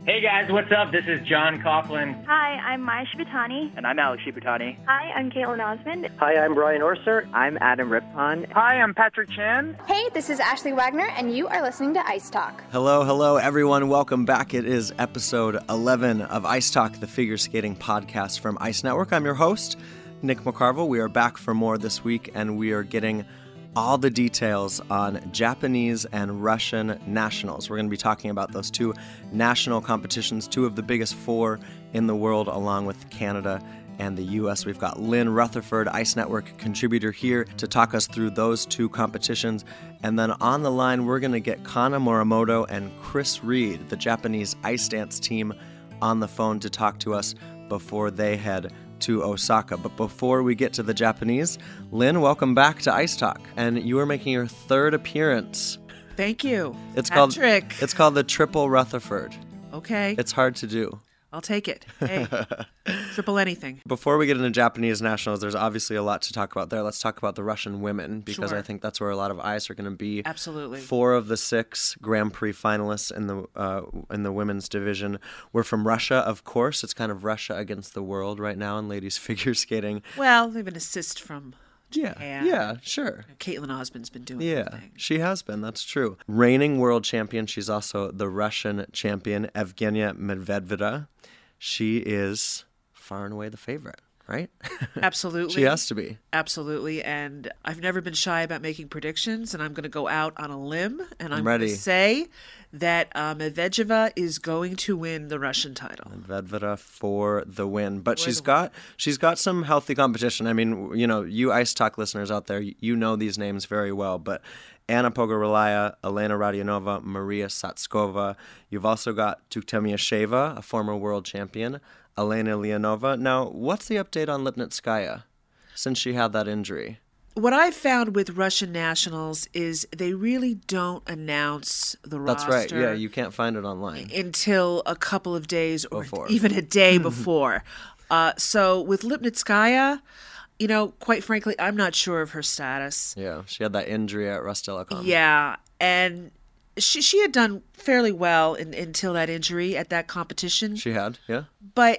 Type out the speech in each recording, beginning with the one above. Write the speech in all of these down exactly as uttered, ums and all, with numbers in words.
Hey guys, what's up? This is John Coughlin. Hi, I'm Maya Shibutani. And I'm Alex Shibutani. Hi, I'm Caitlin Osmond. Hi, I'm Brian Orser. I'm Adam Rippon. Hi, I'm Patrick Chan. Hey, this is Ashley Wagner, and you are listening to Ice Talk. Hello, hello, everyone. Welcome back. It is episode eleven of Ice Talk, the figure skating podcast from Ice Network. I'm your host, Nick McCarville. We are back for more this week, and we are getting all the details on Japanese and Russian nationals. We're going to be talking about those two national competitions, two of the biggest four in the world, along with Canada and the U S. We've got Lynn Rutherford, Ice Network contributor, here to talk us through those two competitions. And then on the line, we're going to get Kana Morimoto and Chris Reed, the Japanese ice dance team, on the phone to talk to us before they head to Osaka. But before we get to the Japanese, Lynn, welcome back to Ice Talk. And you are making your third appearance. Thank you. It's Patrick. called It's called the Triple Rutherford. Okay. It's hard to do. I'll take it. Hey, triple anything. Before we get into Japanese nationals, there's obviously a lot to talk about there. Let's talk about the Russian women, because Sure. I think that's where a lot of eyes are going to be. Absolutely. Four of the six Grand Prix finalists in the uh, in the women's division were from Russia, of course. It's kind of Russia against the world right now in ladies figure skating. Well, they have an assist from Japan. Yeah, yeah, sure. Caitlin Osmond's been doing Yeah, everything. she has been. That's true. Reigning world champion. She's also the Russian champion, Evgenia Medvedeva. She is far and away the favorite, right? Absolutely. She has to be. Absolutely. And I've never been shy about making predictions, and I'm going to go out on a limb, and I'm, I'm going ready. to say that uh, Medvedeva is going to win the Russian title. Medvedeva for the win. But For she's the got she's got some healthy competition. I mean, you know, you Ice Talk listeners out there, you know these names very well, but Anna Pogorelaya, Elena Radionova, Maria Satskova. You've also got Tuktemyasheva, a former world champion, Elena Leonova. Now, what's the update on Lipnitskaya since she had that injury? What I've found with Russian nationals is they really don't announce the That's roster. right. Yeah, you can't find it online. Until a couple of days or Before. even a day before. Uh, so with Lipnitskaya, you know, quite frankly, I'm not sure of her status. Yeah, she had that injury at Rostelecom. Yeah, and she she had done fairly well in, until that injury at that competition. She had, yeah. But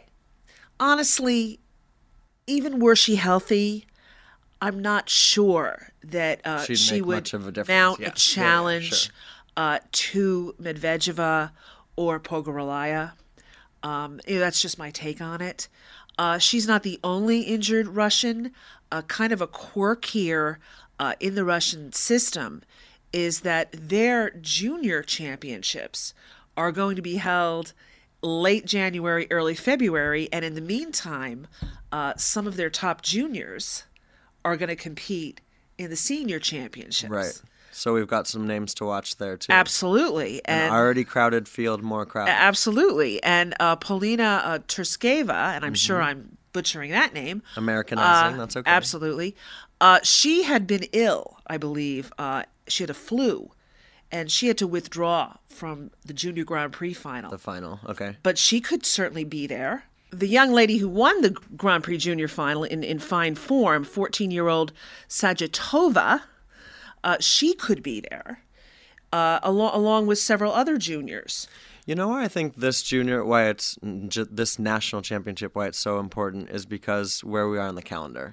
honestly, even were she healthy, I'm not sure that uh, She'd she make would much of a difference. mount Yeah. a Yeah, yeah, challenge sure. uh, to Medvedeva or Pogorelaya. Um, you know, that's just my take on it. Uh, she's not the only injured Russian. Uh, kind of a quirk here uh, in the Russian system is that their junior championships are going to be held late January, early February, and in the meantime, uh, some of their top juniors are going to compete in the senior championships. Right. So we've got some names to watch there, too. Absolutely. An And already crowded field, more crowded. absolutely. And uh, Polina uh, Terskeva, and I'm Mm-hmm. sure I'm butchering that name. Americanizing, Uh, that's okay. Absolutely. Uh, she had been ill, I believe. Uh, she had a flu, and she had to withdraw from the Junior Grand Prix final. The final, okay. But she could certainly be there. The young lady who won the Grand Prix Junior final in, in fine form, fourteen-year-old Sajatova, uh, she could be there, uh, along, along with several other juniors. You know why I think this junior, why it's j- this national championship, why it's so important is because where we are on the calendar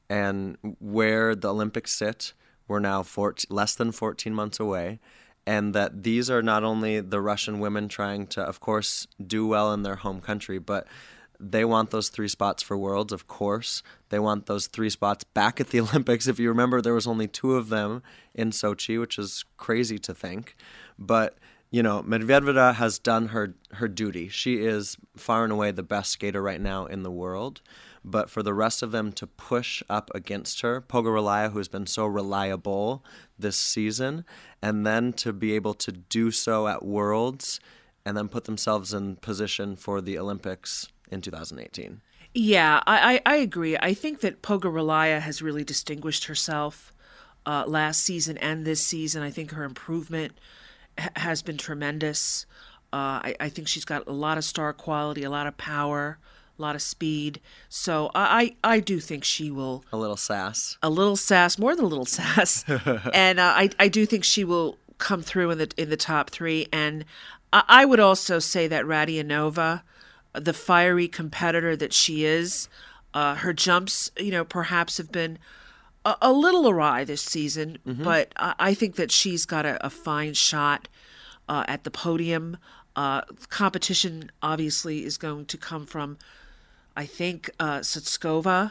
and where the Olympics sit, we're now fourteen, less than fourteen months away. And that these are not only the Russian women trying to, of course, do well in their home country, but they want those three spots for Worlds, of course. They want those three spots back at the Olympics. If you remember, there was only two of them in Sochi, which is crazy to think. But, you know, Medvedeva has done her, her duty. She is far and away the best skater right now in the world. But for the rest of them to push up against her, Pogorelaya, who's been so reliable this season, and then to be able to do so at Worlds and then put themselves in position for the Olympics in two thousand eighteen. Yeah, I, I, I agree. I think that Pogorelaya has really distinguished herself uh, last season and this season. I think her improvement ha- has been tremendous. Uh, I, I think she's got a lot of star quality, a lot of power, a lot of speed. So I, I, I do think she will... A little sass. A little sass, more than a little sass. and uh, I, I do think she will come through in the in the top three. And I, I would also say that Radianova, the fiery competitor that she is, uh, her jumps, you know, perhaps have been a, a little awry this season, mm-hmm. but I, I think that she's got a, a fine shot uh, at the podium. Uh, competition obviously is going to come from, I think, uh, Sutskova.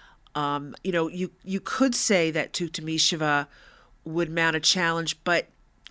Um, you know, you you could say that Tuktamisheva would mount a challenge, but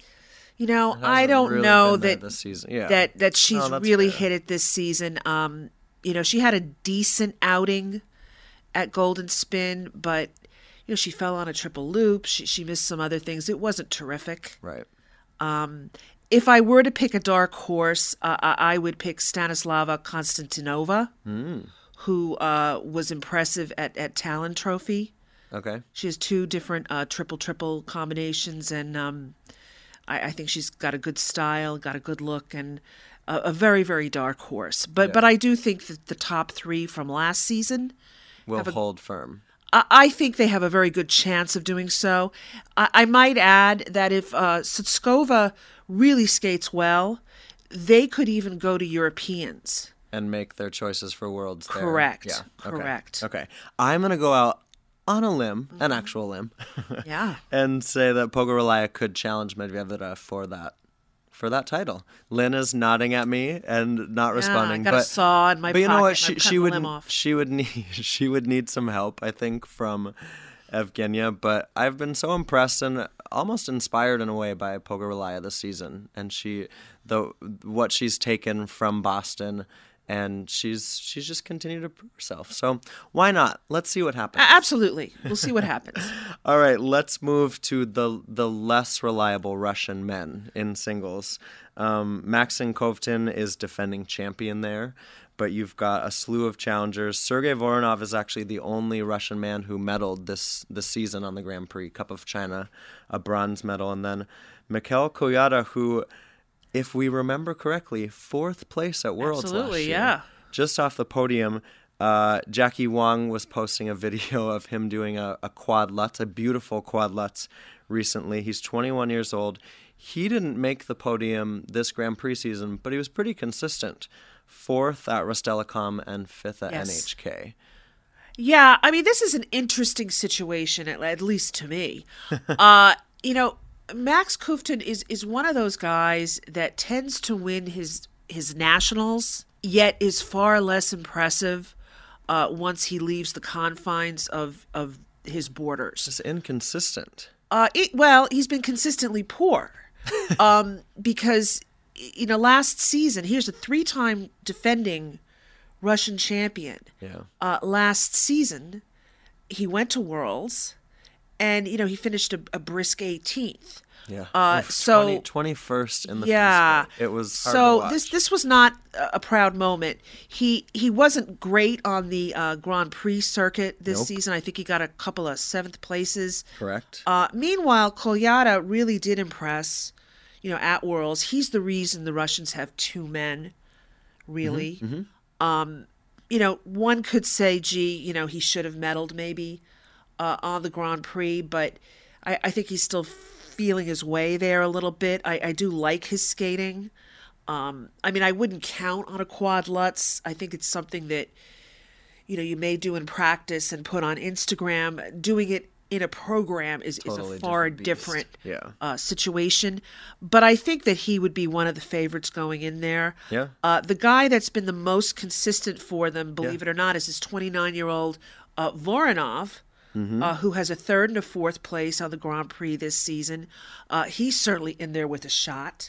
you know, I don't really know been there that this season. Yeah. that that she's No, that's really fair. hit it this season. Um, you know, she had a decent outing at Golden Spin, but you know, she fell on a triple loop. She she missed some other things. It wasn't terrific. Right. Um, if I were to pick a dark horse, uh, I I would pick Stanislava Konstantinova, Mm. who uh, was impressive at, at Talon Trophy. Okay. She has two different uh, triple-triple combinations, and um, I, I think she's got a good style, got a good look, and a, a very, very dark horse. But Yeah. but I do think that the top three from last season, Will Have a- hold firm. I, I think they have a very good chance of doing so. I, I might add that if uh, Sutskova really skates well, they could even go to Europeans. And make their choices for worlds there. Correct. Yeah. Okay. Correct. Okay. I'm going to go out on a limb, an actual limb, Yeah. and say that Pogorelaya could challenge Medvedev for that for that title. Lynn is nodding at me and not responding. I got a but, saw in my but you know pocket what? and She I'm she cutting the would limb off. she would need she would need some help, I think, from Evgenia. But I've been so impressed and almost inspired in a way by Pogorelaya this season, and she the what she's taken from Boston. And she's she's just continued to prove herself. So why not? Let's see what happens. A- Absolutely. We'll see what happens. All right, let's move to the the less reliable Russian men in singles. Um, Maxim Kovtun is defending champion there, but you've got a slew of challengers. Sergei Voronov is actually the only Russian man who medaled this this season on the Grand Prix Cup of China, a bronze medal, and then Mikhail Koyata, who, if we remember correctly, fourth place at Worlds last Absolutely, year. yeah. Just off the podium, uh, Jackie Wong was posting a video of him doing a, a quad lutz, a beautiful quad lutz, recently. He's twenty-one years old. He didn't make the podium this Grand Prix season, but he was pretty consistent. Fourth at Rostelecom and fifth at Yes. N H K. Yeah, I mean, this is an interesting situation, at, at least to me. uh, you know, Max Kovtun is is one of those guys that tends to win his his nationals, yet is far less impressive uh, once he leaves the confines of of his borders. Just inconsistent. Uh, it, well, he's been consistently poor, um, because you know last season here's a three-time defending Russian champion. Yeah. Uh, last season, he went to Worlds, and you know he finished a, a brisk eighteenth. Yeah. Uh, Oof, so twenty, twenty-first in the yeah, free skate. It was hard so to watch. this this was not a a proud moment. He he wasn't great on the uh, Grand Prix circuit this Nope. season. I think he got a couple of seventh places. Correct. Uh, meanwhile, Kolyata really did impress. You know, at Worlds, he's the reason the Russians have two men. Really, Mm-hmm, Um, you know, one could say, gee, you know, he should have medaled maybe uh, on the Grand Prix, but I, I think he's still feeling his way there a little bit. I, I do like his skating. Um, I mean, I wouldn't count on a quad lutz. I think it's something that, you know, you may do in practice and put on Instagram. Doing it in a program is, Totally is a far different beast. different, Yeah. uh, situation. But I think that he would be one of the favorites going in there. Yeah. Uh, the guy that's been the most consistent for them, believe it or not, is this twenty-nine-year-old uh, Voronov, Mm-hmm. uh, who has a third and a fourth place on the Grand Prix this season. Uh, he's certainly in there with a shot.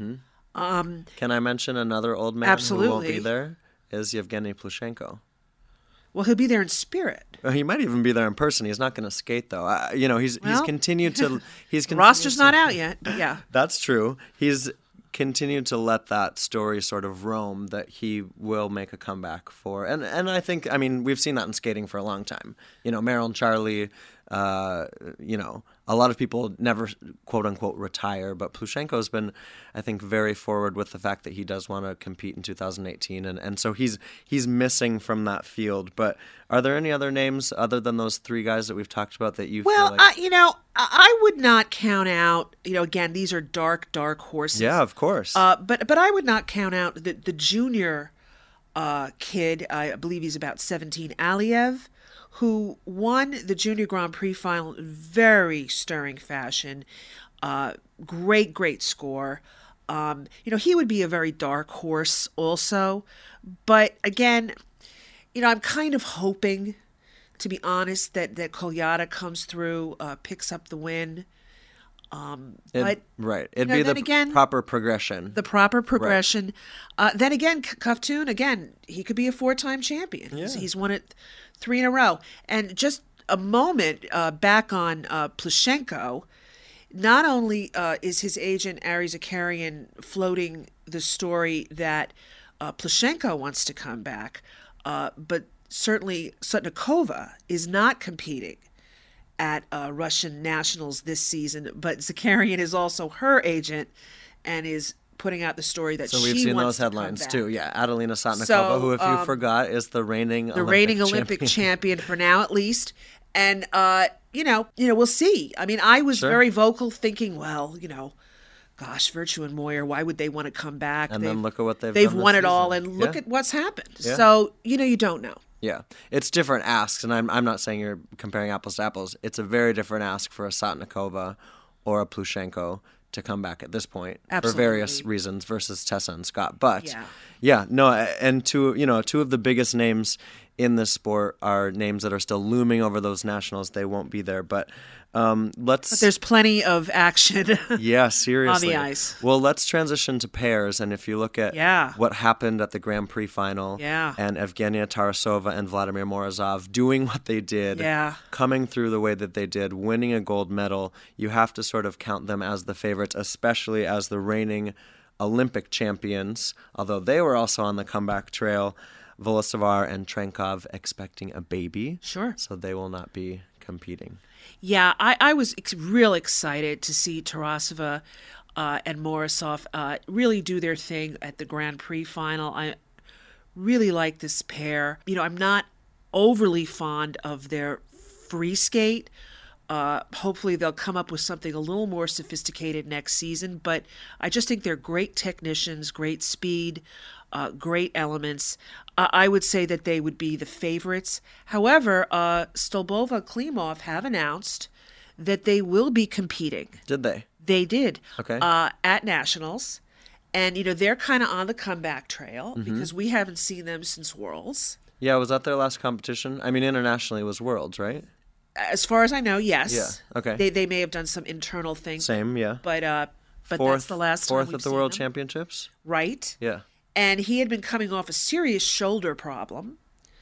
Can I mention another old man who won't Absolutely. be there? Is Yevgeny Plushenko. Well, he'll be there in spirit. Well, he might even be there in person. He's not going to skate though. Uh, you know, he's he's Well, continued to he's The continued roster's to- not out yet, but yeah. That's true. He's continued to let that story sort of roam that he will make a comeback for. And and I think, I mean, we've seen that in skating for a long time. You know, Meryl and Charlie, uh, you know, a lot of people never quote unquote retire, but Plushenko's been, I think, very forward with the fact that he does want to compete in two thousand eighteen, and, and so he's he's missing from that field. But are there any other names other than those three guys that we've talked about that you Well, feel like? uh, you know, I I would not count out. You know, again, these are dark, dark horses. Yeah, of course. Uh, but but I would not count out the the junior uh, kid. I believe he's about seventeen, Aliev, who won the Junior Grand Prix final in very stirring fashion. Uh, great, great score. Um, you know, he would be a very dark horse also. But again, you know, I'm kind of hoping, to be honest, that, that Kolyada comes through, uh, picks up the win. Um, It- but right. It'd know, be then the again- proper progression. the proper progression. Uh, then again, K- Kuftoon, again, he could be a four-time champion. He's, he's won it three in a row. And just a moment uh, back on uh, Plushenko, not only uh, is his agent, Ari Zakarian, floating the story that uh, Plushenko wants to come back, uh, but certainly Sotnikova is not competing at uh, Russian nationals this season, but Zakarian is also her agent and is putting out the story that So she we've seen wants those to come headlines back. too. Yeah, Adelina Sotnikova, So, who, if you um, forgot, is the reigning the Olympic reigning Olympic champion. champion for now, at least. And uh, you know, you know, we'll see. I mean, I was Sure. very vocal, thinking, well, you know, gosh, Virtue and Moyer, why would they want to come back? And then They've- look at what they've they've done this won it all, season. and look Yeah. at what's happened. Yeah. So you know, you don't know. Yeah, it's different asks, and I'm I'm not saying you're comparing apples to apples. It's a very different ask for a Sotnikova or a Plushenko to come back at this point for various Absolutely. reasons versus Tessa and Scott. But Yeah. yeah, no, and two you know two of the biggest names in this sport are names that are still looming over those nationals. They won't be there, but um, let's. There's plenty of action. Yeah, seriously. ice. Well, let's transition to pairs. And if you look at Yeah. what happened at the Grand Prix final, Yeah. and Evgenia Tarasova and Vladimir Morozov doing what they did, Yeah. coming through the way that they did, winning a gold medal, you have to sort of count them as the favorites, especially as the reigning Olympic champions, although they were also on the comeback trail. Volosovar and Trenkov expecting a baby. Sure. So they will not be competing. Yeah, I, I was ex- real excited to see Tarasova uh, and Morozov uh, really do their thing at the Grand Prix final. I really like this pair. You know, I'm not overly fond of their free skate. Uh, hopefully they'll come up with something a little more sophisticated next season, but I just think they're great technicians, great speed, uh, great elements. Uh, I would say that they would be the favorites. However, uh, Stolbova and Klimov have announced that they will be competing. Did they? They did. Okay. Uh, at Nationals. And, you know, they're kind of on the comeback trail Mm-hmm. because we haven't seen them since Worlds. Yeah, was that their last competition? I mean, internationally it was Worlds, right? As far as I know, yes. Yeah, okay. They they may have done some internal thing. Same, yeah. But uh, but fourth, that's the last time fourth we've at the seen World them. Championships. Right. Yeah. And he had been coming off a serious shoulder problem.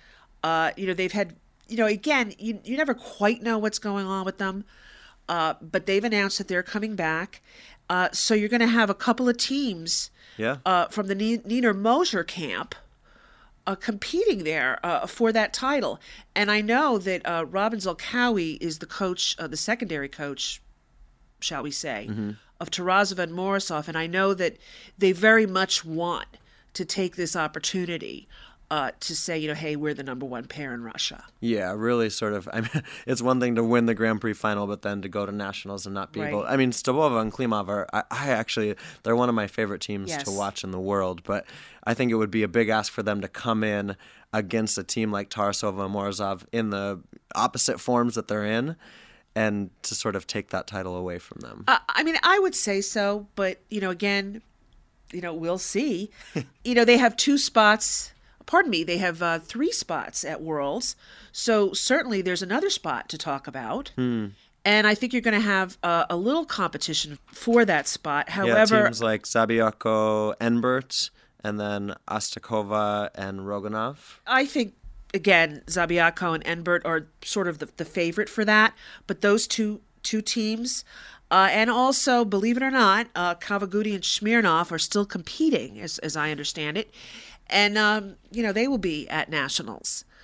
Uh, you know, they've had, you know, again, you you never quite know what's going on with them, uh, but they've announced that they're coming back. Uh, so you're going to have a couple of teams Yeah. uh, from the Ni- Nina Moser camp uh, competing there uh, for that title. And I know that uh, Robin Zolkawi is the coach, uh, the secondary coach, shall we say, Mm-hmm. of Tarasova and Morozov. And I know that they very much want to take this opportunity uh, to say, you know, hey, we're the number one pair in Russia. Yeah, really sort of. I mean, it's one thing to win the Grand Prix final, but then to go to nationals and not be Right. able. I mean, Stolbova and Klimov are. I, I actually, they're one of my favorite teams Yes. to watch in the world. But I think it would be a big ask for them to come in against a team like Tarasova and Morozov in the opposite forms that they're in, and to sort of take that title away from them. Uh, I mean, I would say so, but, you know, again, you know, we'll see. You know, they have two spots. Pardon me, they have uh, three spots at Worlds. So certainly there's another spot to talk about. Hmm. And I think you're going to have uh, a little competition for that spot. yeah, However, teams like Zabiako, Enbert, and then Ostakova and Roganov. I think, again, Zabiako and Enbert are sort of the, the favorite for that. But those two two teams, uh, and also, believe it or not, uh, Kavaguti and Smirnov are still competing, as, as I understand it. And, um, you know, they will be at Nationals.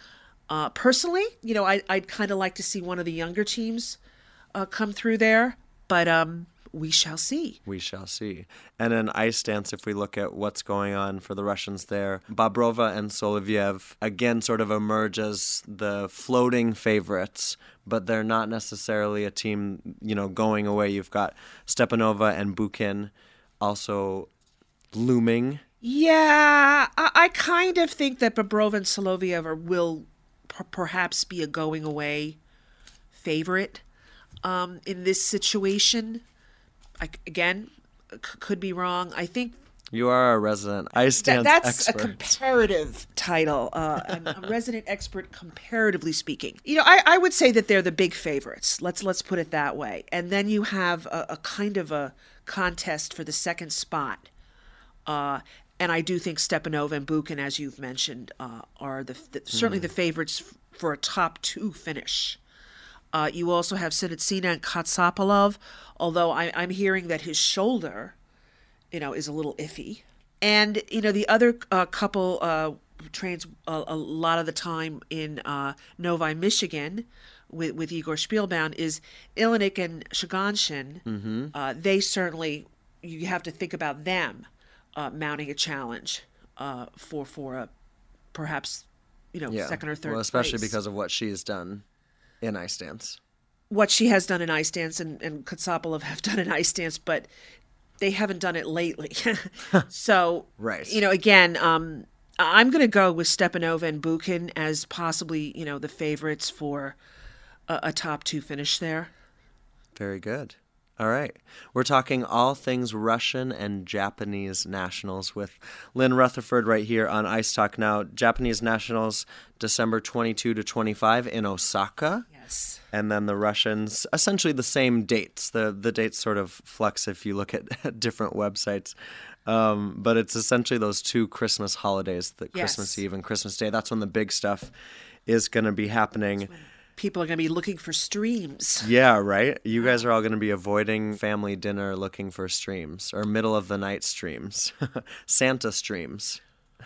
Uh, personally, you know, I, I'd kind of like to see one of the younger teams uh, come through there, but um, we shall see. We shall see. And in ice dance, if we look at what's going on for the Russians there, Bobrova and Solovyev again sort of emerge as the floating favorites, but they're not necessarily a team, you know, going away. You've got Stepanova and Bukin also looming. Yeah, I, I kind of think that Bobrova and Solovyev are, will p- perhaps be a going away favorite um, in this situation. I, again, c- could be wrong. I think You are a resident ice that, dance that's expert. a comparative title. Uh, I'm a resident expert, comparatively speaking. You know, I, I would say that they're the big favorites. Let's let's put it that way. And then you have a, a kind of a contest for the second spot. Uh, and I do think Stepanova and Bukin, as you've mentioned, uh, are the, the certainly the favorites f- for a top two finish. Uh, you also have Sinitsina and Katsapolov, although I, I'm hearing that his shoulder, you know, is a little iffy. And, you know, the other uh, couple uh, trains a, a lot of the time in uh, Novi, Michigan, with, with Igor Spielbaum, is Ilinik and Shaganshin. Mm-hmm. Uh, they certainly, you have to think about them uh, mounting a challenge uh, for, for a perhaps, you know, Yeah. second or third Well, especially place. because of what she's done in ice dance. What she has done in ice dance and, and Katsapolov have done in ice dance, but they haven't done it lately. So, Right. you know, again, um, I'm going to go with Stepanova and Bukin as possibly, you know, the favorites for a, a top two finish there. Very good. All right. We're talking all things Russian and Japanese nationals with Lynn Rutherford right here on Ice Talk Now. Japanese nationals, December twenty-second to twenty-fifth in Osaka. Yes. And then the Russians, essentially the same dates. The the dates sort of flux if you look at different websites. Um, but it's essentially those two Christmas holidays, the Yes. Christmas Eve and Christmas Day. That's when the big stuff is going to be happening. People are going to be looking for streams. Yeah, right? You guys are all going to be avoiding family dinner looking for streams or middle of the night streams. Santa streams.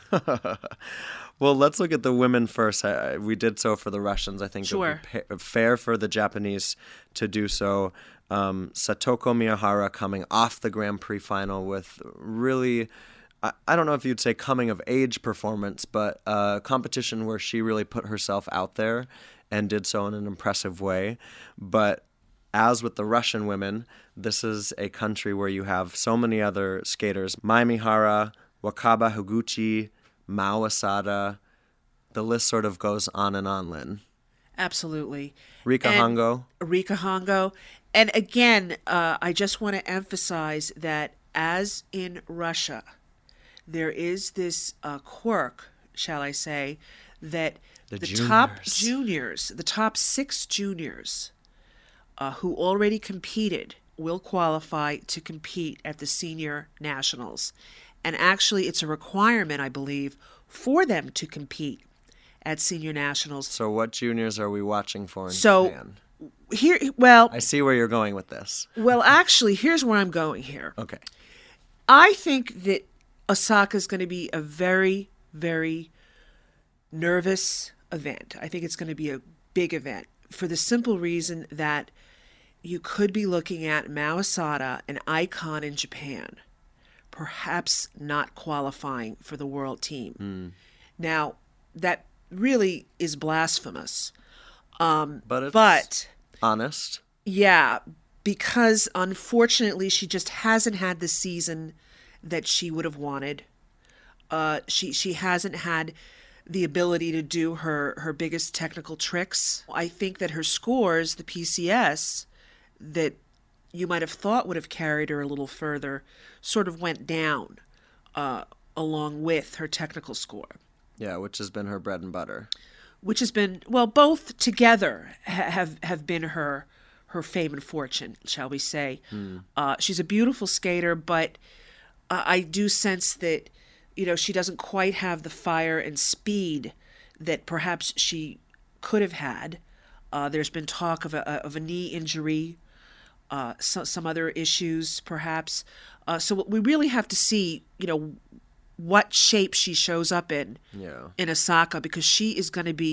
Well, let's look at the women first. I, I- we did so for the Russians. I think it Sure. would be pa- fair for the Japanese to do so. Um, Satoko Miyahara coming off the Grand Prix final with really, I, I don't know if you'd say coming of age performance, but a competition where she really put herself out there and did so in an impressive way. But as with the Russian women, this is a country where you have so many other skaters. Mai Mihara, Wakaba Higuchi, Mao Asada. The list sort of goes on and on, Lynn. Absolutely. Rika And- Hongo. Rika Hongo. And again, uh, I just want to emphasize that as in Russia, there is this uh, quirk, shall I say, that The the, top juniors. juniors, the top six juniors uh, who already competed will qualify to compete at the senior nationals. And actually, it's a requirement, I believe, for them to compete at senior nationals. So what juniors are we watching for in So- Japan? Here, well, I see where you're going with this. well, actually, here's where I'm going here. Okay. I think that Osaka is going to be a very, very nervous event. I think it's going to be a big event for the simple reason that you could be looking at Mao Asada, an icon in Japan, perhaps not qualifying for the world team. Now, that really is blasphemous. But it's But honest. yeah, because unfortunately she just hasn't had the season that she would have wanted. Uh, she she hasn't had the ability to do her, her biggest technical tricks. I think that her scores, the P C S, that you might have thought would have carried her a little further, sort of went down uh, along with her technical score. Yeah, which has been her bread and butter. Which has been, well, both together ha- have have been her her fame and fortune, shall we say. Uh, she's a beautiful skater, but uh, I do sense that, you know, she doesn't quite have the fire and speed that perhaps she could have had. Uh, there's been talk of a, of a knee injury, uh, so, some other issues, perhaps. Uh, so we really have to see, you know, what shape she shows up in Yeah. in Osaka, because she is going to be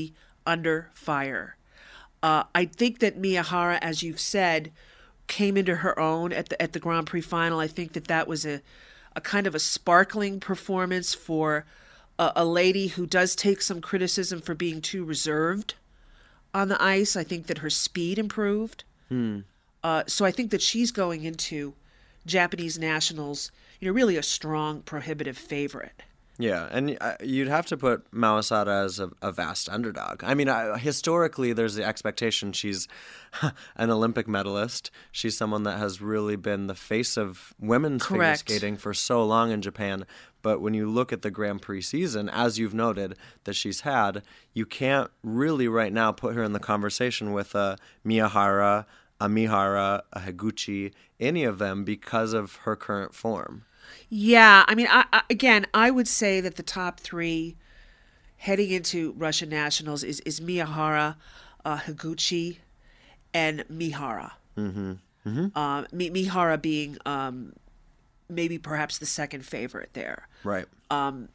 under fire. Uh, I think that Miyahara, as you've said, came into her own at the at the Grand Prix final. I think that that was a, a kind of a sparkling performance for a, a lady who does take some criticism for being too reserved on the ice. I think that her speed improved. Hmm. Uh, so I think that she's going into Japanese nationals, you know, really a strong, prohibitive favorite. Yeah, and uh, you'd have to put Mao Asada as a, a vast underdog. I mean, uh, historically, there's the expectation she's an Olympic medalist. She's someone that has really been the face of women's Correct. figure skating for so long in Japan. But when you look at the Grand Prix season, as you've noted, that she's had, you can't really right now put her in the conversation with a Miyahara, a Mihara, a Higuchi, any of them because of her current form. Yeah, I mean, I, I, again, I would say that the top three heading into Russian nationals is, is Miyahara, uh, Higuchi, and Mihara. Mm-hmm. Mm-hmm. Uh, Mi- Mihara being um, maybe perhaps the second favorite there. Right. Um,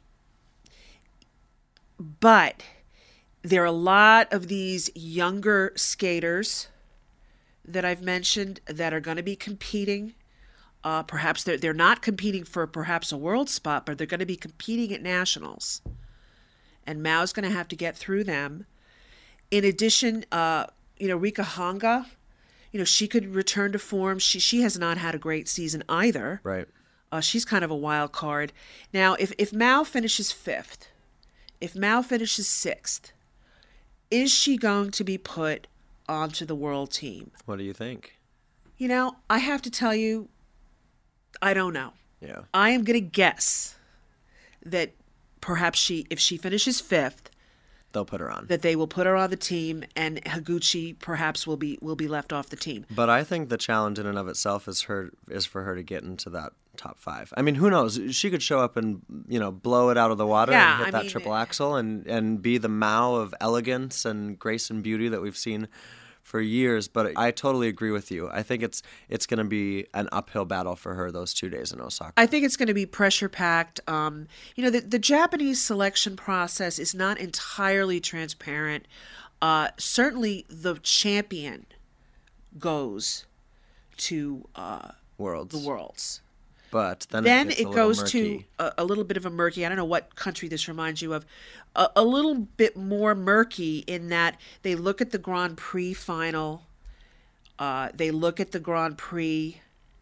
but there are a lot of these younger skaters that I've mentioned that are going to be competing. Uh, perhaps they're, they're not competing for perhaps a world spot, but they're going to be competing at nationals. And Mao's going to have to get through them. In addition, uh, you know, Rika Hanga, you know, she could return to form. She she has not had a great season either. Right. Uh, she's kind of a wild card. Now, if, if Mao finishes fifth, if Mao finishes sixth, is she going to be put onto the world team? What do you think? You know, I have to tell you, I don't know. Yeah. I am going to guess that perhaps she, if she finishes fifth, They'll put her on. that they will put her on the team, and Higuchi perhaps will be will be left off the team. But I think the challenge in and of itself is her is for her to get into that top five. I mean, who knows? She could show up and, you know, blow it out of the water Yeah, and hit I that mean- triple axel and, and be the Mao of elegance and grace and beauty that we've seen for years. But I totally agree with you. I think it's it's going to be an uphill battle for her those two days in Osaka. I think it's going to be pressure packed. Um, you know, the, the Japanese selection process is not entirely transparent. Uh, certainly, the champion goes to uh, Worlds. the Worlds. But then, Then it, gets it a little goes to murky. a, a little bit of a murky. I don't know what country this reminds you of. A, a little bit more murky in that they look at the Grand Prix final. Uh, they look at the Grand Prix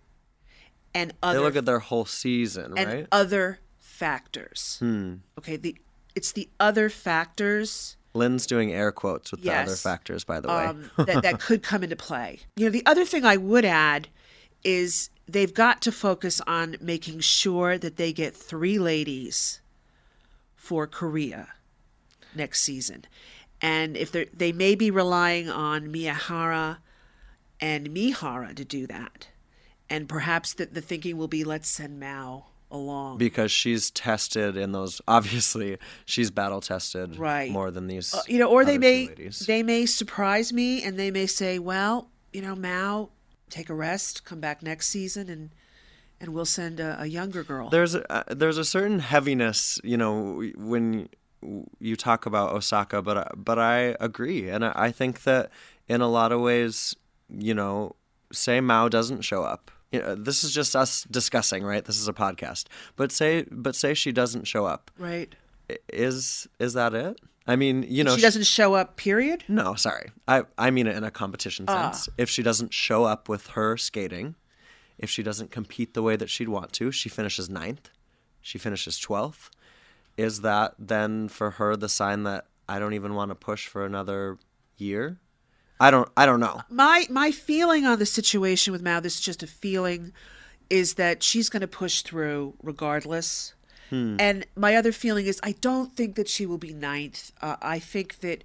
and They other look at their whole season, and right? other factors. Hmm. Okay, the it's the other factors Lynn's doing air quotes with the other Yes. factors, by the way. um, that, that could come into play. You know, the other thing I would add is they've got to focus on making sure that they get three ladies for Korea next season. And if they they may be relying on Miyahara and Mihara to do that. And perhaps the, the thinking will be, let's send Mao along. Because she's tested in those, obviously, she's battle tested Right. more than these. Uh, you know, or they other two may ladies. they may surprise me and they may say, well, you know, Mao, take a rest, come back next season, and and we'll send a, a younger girl. There's a, uh, there's a certain heaviness, you know, when you talk about Osaka, but I- but I agree, and I, I think that in a lot of ways, you know, say Mao doesn't show up. You know, this is just us discussing, right? This is a podcast, but say but say she doesn't show up. Right. I- Is is that it? I mean, you know, She doesn't show up, period? No, sorry. I, I mean it in a competition Ah. sense. If she doesn't show up with her skating, if she doesn't compete the way that she'd want to, she finishes ninth, she finishes twelfth. Is that then for her the sign that I don't even want to push for another year? I don't I don't know. My my feeling on the situation with Mao, this is just a feeling, is that she's going to push through regardless. Hmm. And my other feeling is I don't think that she will be ninth. Uh, I think that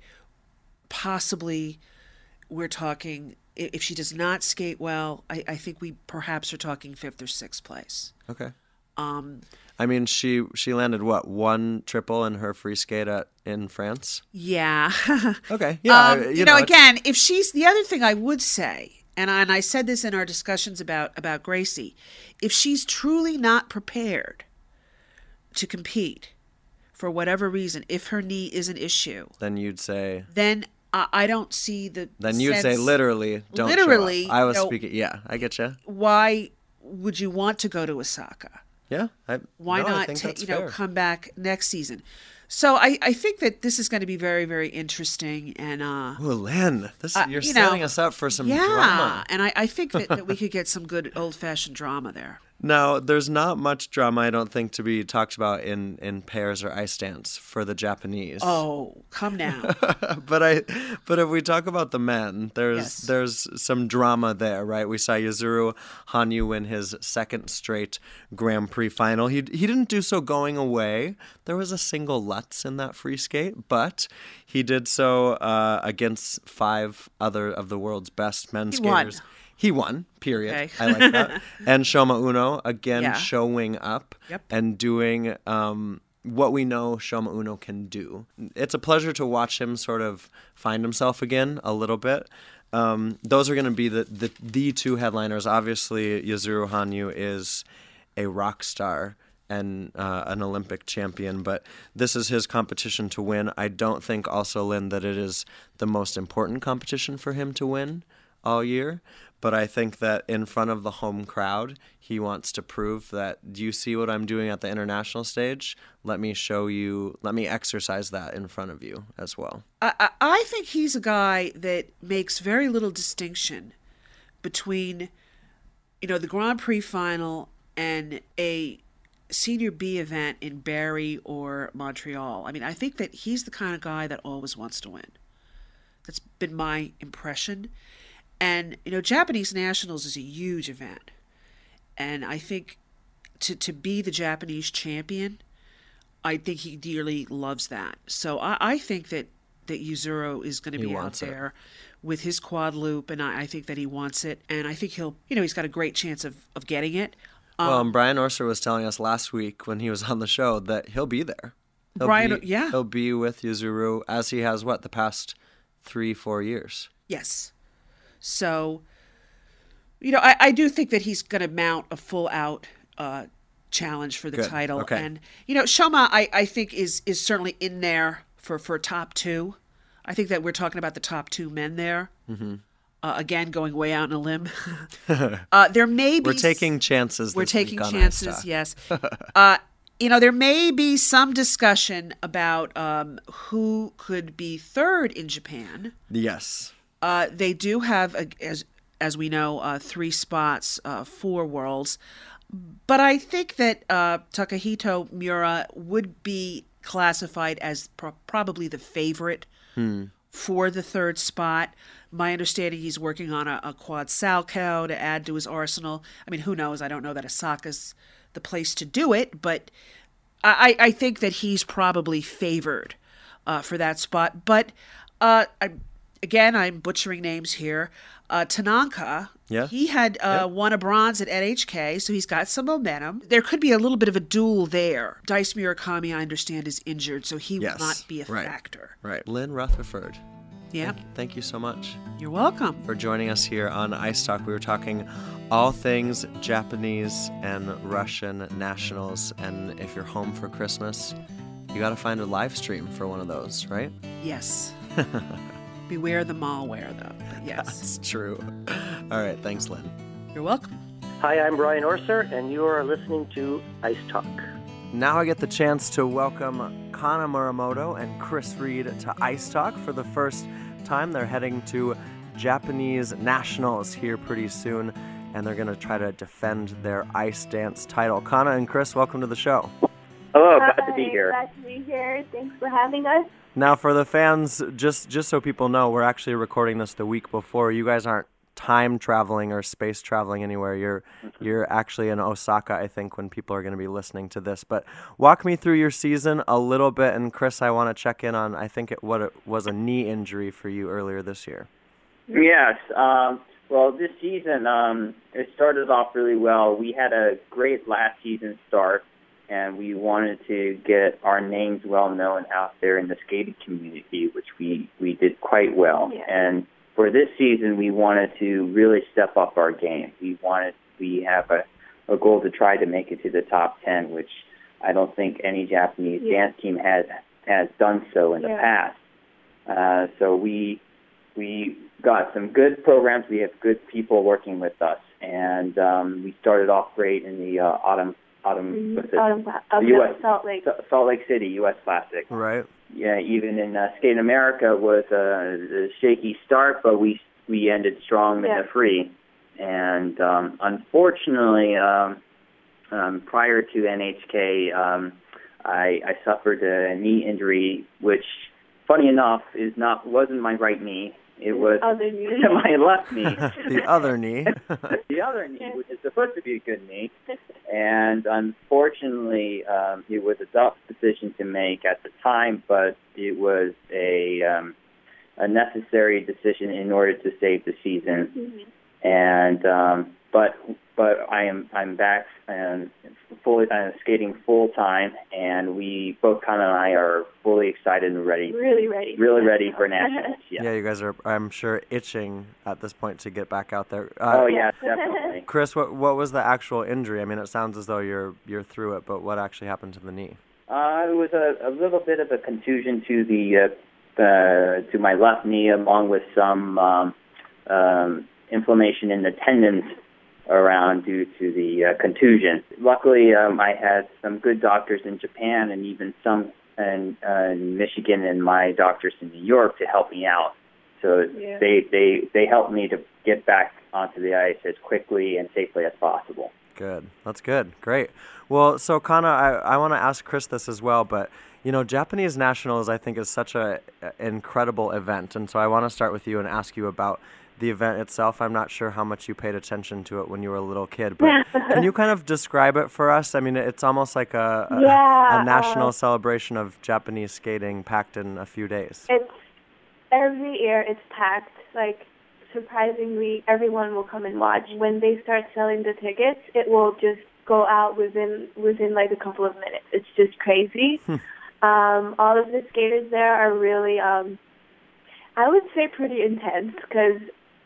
possibly we're talking, i- if she does not skate well, I, I think we perhaps are talking fifth or sixth place. Okay. Um, I mean, she she landed what, one triple in her free skate at in France? yeah. Okay. Yeah, Um, I- you, know, it's- again, if she's the other thing I would say, and I, and I said this in our discussions about about Gracie, if she's truly not prepared to compete for whatever reason, if her knee is an issue, Then you'd say. then I, I don't see the Then you'd say sense- literally. Don't show Literally, up. I was you know, speaking. Yeah, I get you. Why would you want to go to Osaka? Yeah. I, Why no, I not think ta- that's you know fair. come back next season? So I, I think that this is going to be very, very interesting. And uh, Ooh, Lynn, this Uh, you're you know, setting us up for some yeah, drama. and I, I think that, that we could get some good old-fashioned drama there. Now, there's not much drama, I don't think, to be talked about in, in pairs or ice dance for the Japanese. Oh, come now. but I, but if we talk about the men, there's Yes. there's some drama there, right? We saw Yuzuru Hanyu win his second straight Grand Prix final. He he didn't do so going away. There was a single Lutz in that free skate, but he did so uh, against five other of the world's best men's He won. skaters. He won, period. Okay. I like that. And Shoma Uno, again, Yeah. showing up Yep. and doing um, what we know Shoma Uno can do. It's a pleasure to watch him sort of find himself again a little bit. Um, those are going to be the, the, the two headliners. Obviously, Yuzuru Hanyu is a rock star and uh, an Olympic champion, but this is his competition to win. I don't think also, Lynn, that it is the most important competition for him to win all year. But I think that in front of the home crowd, he wants to prove that, do you see what I'm doing at the international stage? Let me show you, let me exercise that in front of you as well. I, I, I think he's a guy that makes very little distinction between, you know, the Grand Prix final and a Senior B event in Barrie or Montreal. I mean, I think that he's the kind of guy that always wants to win. That's been my impression. And, you know, Japanese Nationals is a huge event. And I think to, to be the Japanese champion, I think he dearly loves that. So I, I think that, that Yuzuru is going to He be out wants it. there with his quad loop, and I, I think that he wants it. And I think he'll, you know, he's got a great chance of, of getting it. Um, Well, and Brian Orser was telling us last week when he was on the show that he'll be there. He'll Brian- be, yeah. He'll be with Yuzuru as he has, what, the past three, four years. Yes. So, you know, I, I do think that he's going to mount a full out uh, challenge for the Good. title. Okay. And, you know, Shoma, I, I think, is, is certainly in there for, for top two. I think that we're talking about the top two men there. Mm-hmm. Uh, again, going way out on a limb. uh, there may be. We're taking chances. We're this taking week on chances, iStock. yes. uh, you know, there may be some discussion about um, who could be third in Japan. Yes. Uh, they do have, a, as as we know, uh, three spots uh, for Worlds. But I think that uh, Takahito Miura would be classified as pro- probably the favorite Hmm. for the third spot. My understanding, he's working on a, a quad Salchow to add to his arsenal. I mean, who knows? I don't know that Osaka's the place to do it, but I, I think that he's probably favored uh, for that spot. But uh, I, again, I'm butchering names here. Uh, Tanaka, Yeah. he had uh, Yeah. won a bronze at N H K, so he's got some momentum. There could be a little bit of a duel there. Dice Murakami, I understand, is injured, so he Yes. will not be a Right. factor. Right. Lynn Rutherford. Yeah, Thank you so much you're welcome. for joining us here on iStock. We were talking all things Japanese and Russian nationals. And if you're home for Christmas, you got to find a live stream for one of those, right? Yes. Beware the malware, though. But yes, That's true. All right. Thanks, Lynn. you're welcome. Hi, I'm Brian Orser, and you are listening to Ice Talk. Now I get the chance to welcome Kana Muramoto and Chris Reed to iStock for the first time. They're heading to Japanese Nationals here pretty soon, and they're going to try to defend their ice dance title. Kana and Chris, welcome to the show. Hello, glad to be Hi, here. Glad to be here. Thanks for having us. Now, for the fans, just just so people know, we're actually recording this the week before. You guys aren't time traveling or space traveling anywhere. You're you're actually in Osaka, I think, when people are going to be listening to this. But walk me through your season a little bit. And Chris, I want to check in on, I think it what it was a knee injury for you earlier this year. Yes. Um, well, this season, um, it started off really well. We had a great last season start, and we wanted to get our names well known out there in the skating community, which we, we did quite well. Yeah. And for this season, we wanted to really step up our game. We wanted we have a, a goal to try to make it to the top ten, which I don't think any Japanese Yeah. dance team has has done so in the Yeah. past. Uh, so we we got some good programs. We have good people working with us, and um, we started off great in the uh, autumn autumn Mhm. what's it? Autumn Cla- uh, The no, U S Salt Lake. Sa- Salt Lake City U S Classic. Right. Yeah, even in uh, Skate America was a, a shaky start, but we we ended strong in Yeah. the free. And um, unfortunately, um, um, prior to N H K, um, I, I suffered a knee injury, which, funny enough, is not wasn't my right knee. It was Other knee. my left knee. The other knee. The other knee, which is supposed to be a good knee. And unfortunately, um, it was a tough decision to make at the time, but it was a um, a necessary decision in order to save the season. Mhm. And um, but but I am I'm back and fully uh, skating full time, and we both Kana and I are fully excited and ready, Really ready. really ready for nationals. Yeah. Yeah, you guys are, I'm sure, itching at this point to get back out there. Uh, Oh yes, definitely. Chris, what what was the actual injury? I mean, it sounds as though you're you're through it, but what actually happened to the knee? Uh, it was a, a little bit of a contusion to the uh, uh, to my left knee, along with some um, um, inflammation in the tendons around due to the uh, contusion. Luckily, um, I had some good doctors in Japan and even some in, uh, in Michigan and my doctors in New York to help me out. So Yeah. they, they, they helped me to get back onto the ice as quickly and safely as possible. Good. That's good. Great. Well, so Kana, I, I want to ask Chris this as well, but you know, Japanese Nationals, I think, is such a, a incredible event, and so I want to start with you and ask you about the event itself. I'm not sure how much you paid attention to it when you were a little kid, but can you kind of describe it for us? I mean, it's almost like a, a, Yeah, a national uh, celebration of Japanese skating packed in a few days. It's every year it's packed. Like surprisingly, everyone will come and watch. When they start selling the tickets, it will just go out within within like a couple of minutes. It's just crazy. um, all of the skaters there are really, um, I would say, pretty intense because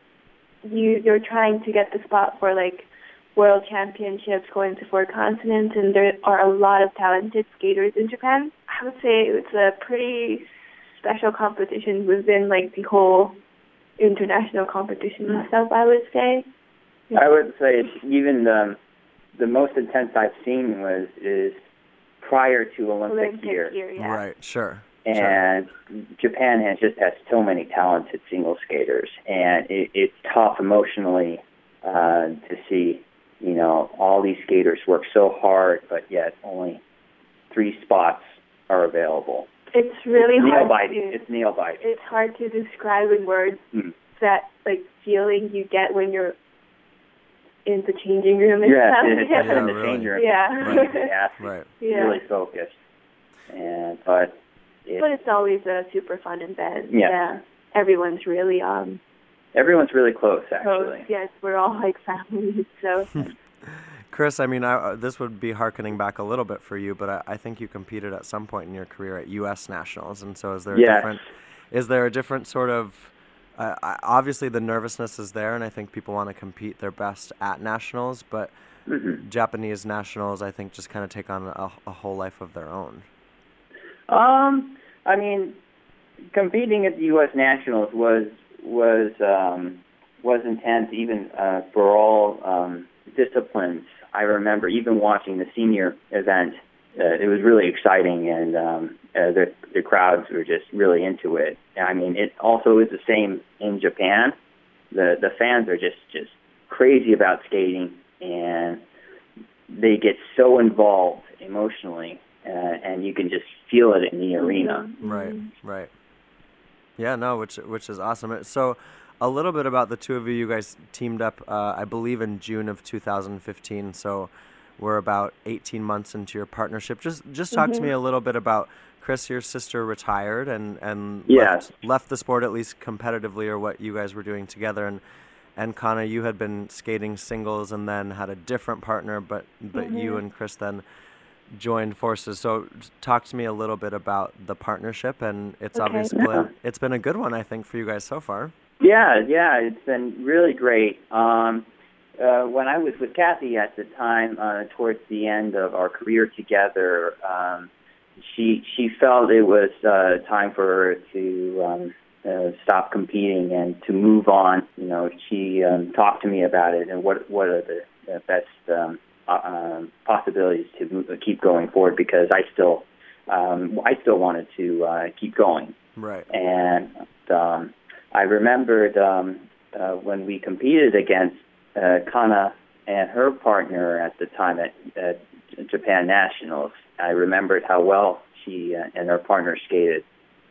you you're trying to get the spot for like world championships going to four continents, and there are a lot of talented skaters in Japan. I would say it's a pretty special competition within like the whole international competition and stuff, I would say. I would say even the the most intense I've seen was is prior to Olympic, Olympic year. year, yeah. Right, sure. And Japan has just has so many talented single skaters, and it, it's tough emotionally uh, to see, you know, all these skaters work so hard, but yet only three spots are available. It's really It's nail hard biting. to, It's nail biting. it's hard to describe in words Mm. that like feeling you get when you're in the changing room and Yeah, stuff. it's Yeah, in the really. change room. Yeah. Right. Yeah, Right. Yeah. really focused. And but it, But it's always a super fun event. Yeah. Everyone's really um everyone's really close, close. actually. Yes, we're all like families. So Chris, I mean, I, uh, this would be hearkening back a little bit for you, but I, I think you competed at some point in your career at U S Nationals, and so is there a Yes. different, is there a different sort of, uh, I- obviously the nervousness is there, and I think people want to compete their best at Nationals, but Mm-hmm. Japanese Nationals, I think, just kind of take on a, a whole life of their own. Um, I mean, competing at the U S Nationals was was um, was intense, even uh, for all um, disciplines. I remember even watching the senior event. Uh, it was really exciting, and um, uh, the the crowds were just really into it. I mean, it also is the same in Japan. The the fans are just just crazy about skating, and they get so involved emotionally, uh, and you can just feel it in the arena. Right, right. Yeah, no, which which is awesome. So, a little bit about the two of you. You guys teamed up, uh, I believe, in June of two thousand fifteen. So, we're about eighteen months into your partnership. Just just talk to me a little bit about Chris. Your sister retired and and Yes. left, left the sport, at least competitively, or what you guys were doing together. And and Kana, you had been skating singles and then had a different partner, but but you and Chris then joined forces. So talk to me a little bit about the partnership, and it's Okay. obviously been, it's been a good one, I think, for you guys so far. Yeah, yeah, it's been really great. Um, uh, when I was with Kathy at the time, uh, towards the end of our career together, um, she she felt it was uh, time for her to um, uh, stop competing and to move on. You know, she um, talked to me about it and what what are the, the best um, uh, um, possibilities to move, keep going forward, because I still um, I still wanted to uh, keep going. Right. And um, I remembered um, uh, when we competed against uh, Kana and her partner at the time at, at Japan Nationals. I remembered how well she uh, and her partner skated,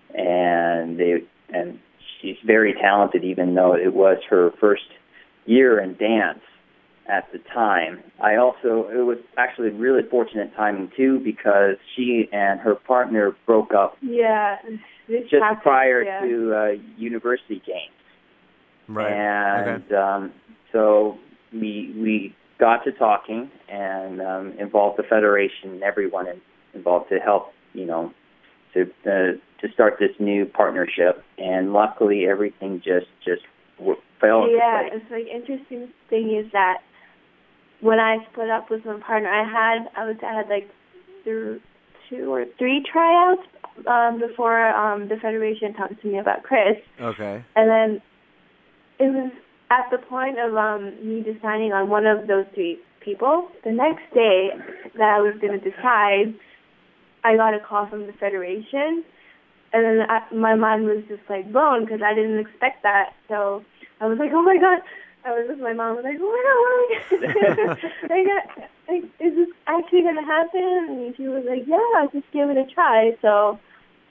and they and she's very talented, even though it was her first year in dance at the time. I also, it was actually really fortunate timing too, because she and her partner broke up Yeah. This just happened, prior yeah. to uh, university games. Right. And okay. um, so we we got to talking and um, involved the federation and everyone in, involved to help, you know, to uh, to start this new partnership. And luckily, everything just just w- fell into Yeah, place. it's like interesting thing is that when I split up with my partner, I had I was I had like th- two or three tryouts um, before um, the federation talked to me about Chris. Okay. And then it was at the point of um, me deciding on one of those three people. The next day that I was going to decide, I got a call from the federation. And then I, my mind was just like blown because I didn't expect that. So I was like, oh my God. I was with my mom. I was like, oh my God, oh my God. I got, like, is this actually going to happen? And she was like, yeah, just give it a try. So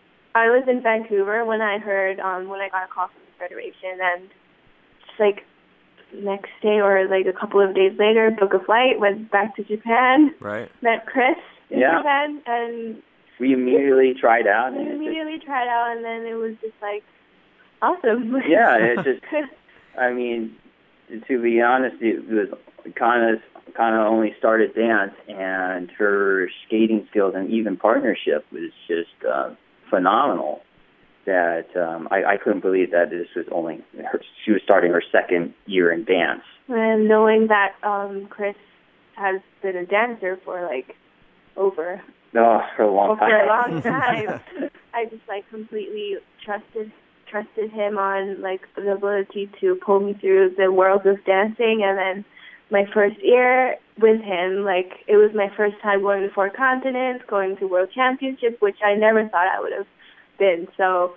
I was in Vancouver when I heard, um, when I got a call from the federation. And just like next day or like a couple of days later, booked a flight, went back to Japan, Right. met Chris in Yeah. Japan, and We immediately tried out. we And it just, immediately tried out, and then it was just like awesome. yeah, it just, I mean, to be honest, it was Kana's, Kana only started dance, and her skating skills and even partnership was just uh, phenomenal. That um, I, I couldn't believe that this was only her, she was starting her second year in dance. And knowing that um, Chris has been a dancer for like over Oh, for a long over time. a long time, I just like completely trusted trusted him on like the ability to pull me through the world of dancing. And then my first year with him, like it was my first time going to four continents, going to World Championships, which I never thought I would have been. So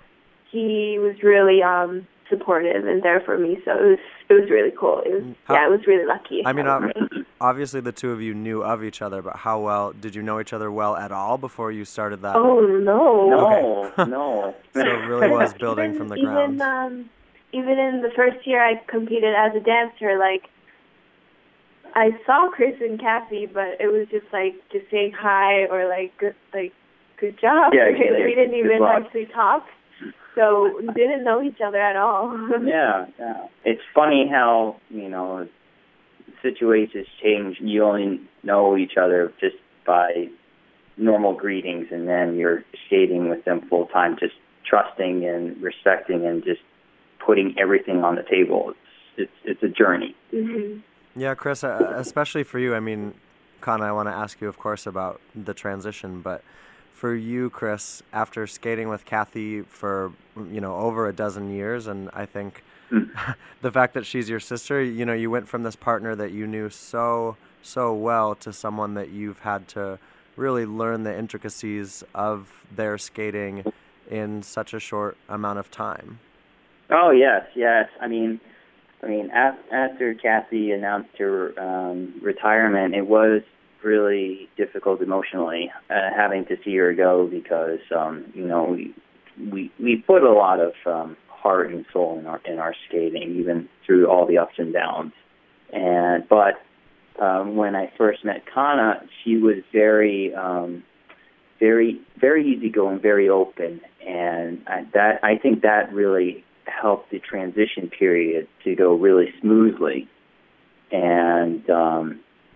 he was really um supportive and there for me. So it was it was really cool. It was How, yeah, I was really lucky. I mean, ob- obviously the two of you knew of each other, but how well did you know each other well at all before you started that? Oh no, No, Okay. no. So it really was building even, from the even, ground. Um, even in the first year I competed as a dancer, like I saw Chris and Kathy, but it was just like just saying hi or like good, like good job. Yeah, Like, yeah, we didn't good even luck. actually talk, so we didn't know each other at all. Yeah, yeah. It's funny how, you know, situations change. You only know each other just by normal greetings, and then you're skating with them full time, just trusting and respecting and just putting everything on the table. It's it's, it's a journey. Mm-hmm. Yeah, Chris, uh, especially for you, I mean, Kana, I want to ask you, of course, about the transition, but for you, Chris, after skating with Kathy for, you know, over a dozen years, and I think the fact that she's your sister, you know, you went from this partner that you knew so, so well to someone that you've had to really learn the intricacies of their skating in such a short amount of time. Oh, yes, yes. I mean, I mean, af- after Kathy announced her um, retirement, it was really difficult emotionally uh, having to see her go because, um, you know, we, we we put a lot of um, heart and soul in our in our skating, even through all the ups and downs. And but um, when I first met Kana, she was very, um, very, very easygoing, very open, and I, that I think that really helped the transition period to go really smoothly. And um,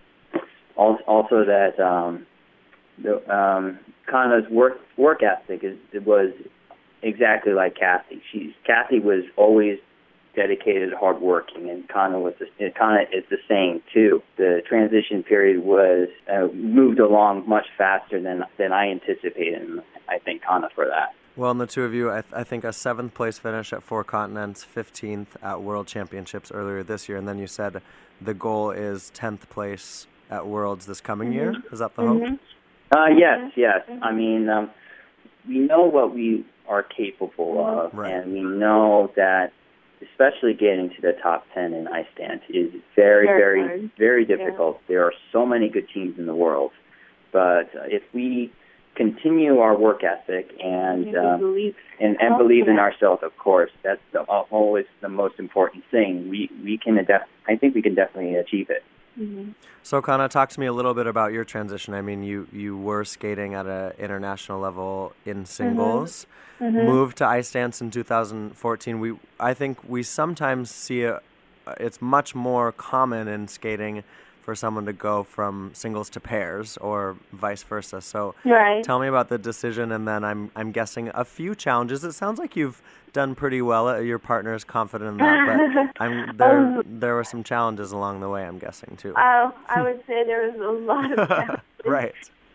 also that um, the um, Kana's work work ethic is was exactly like Kathy. She's Kathy was always dedicated, hardworking, and Kana was the, Kana is the same too. The transition period was uh, moved along much faster than than I anticipated, and I thank Kana for that. Well, and the two of you, I, th- I think a seventh place finish at Four Continents, fifteenth at World Championships earlier this year, and then you said the goal is tenth place at Worlds this coming mm-hmm. year. Is that the mm-hmm. hope? Uh, yes, yes. Mm-hmm. I mean, um, we know what we are capable of, right. and we know that especially getting to the top ten in ice dance is very, very, very, very difficult. Yeah. There are so many good teams in the world, but uh, if we continue our work ethic and um, believe. and, and believe in ourselves, of course, that's the, always the most important thing. We we can def- I think we can definitely achieve it. Mm-hmm. So, Kana, talk to me a little bit about your transition. I mean, you, you were skating at an international level in singles, mm-hmm. Mm-hmm. moved to ice dance in two thousand fourteen. We I think we sometimes see a, it's much more common in skating for someone to go from singles to pairs or vice versa. So right. tell me about the decision, and then I'm I'm guessing a few challenges. It sounds like you've done pretty well. Your partner is confident in that, but I'm, there um, there were some challenges along the way, I'm guessing, too. Uh, I would say there was a lot of challenges. Right.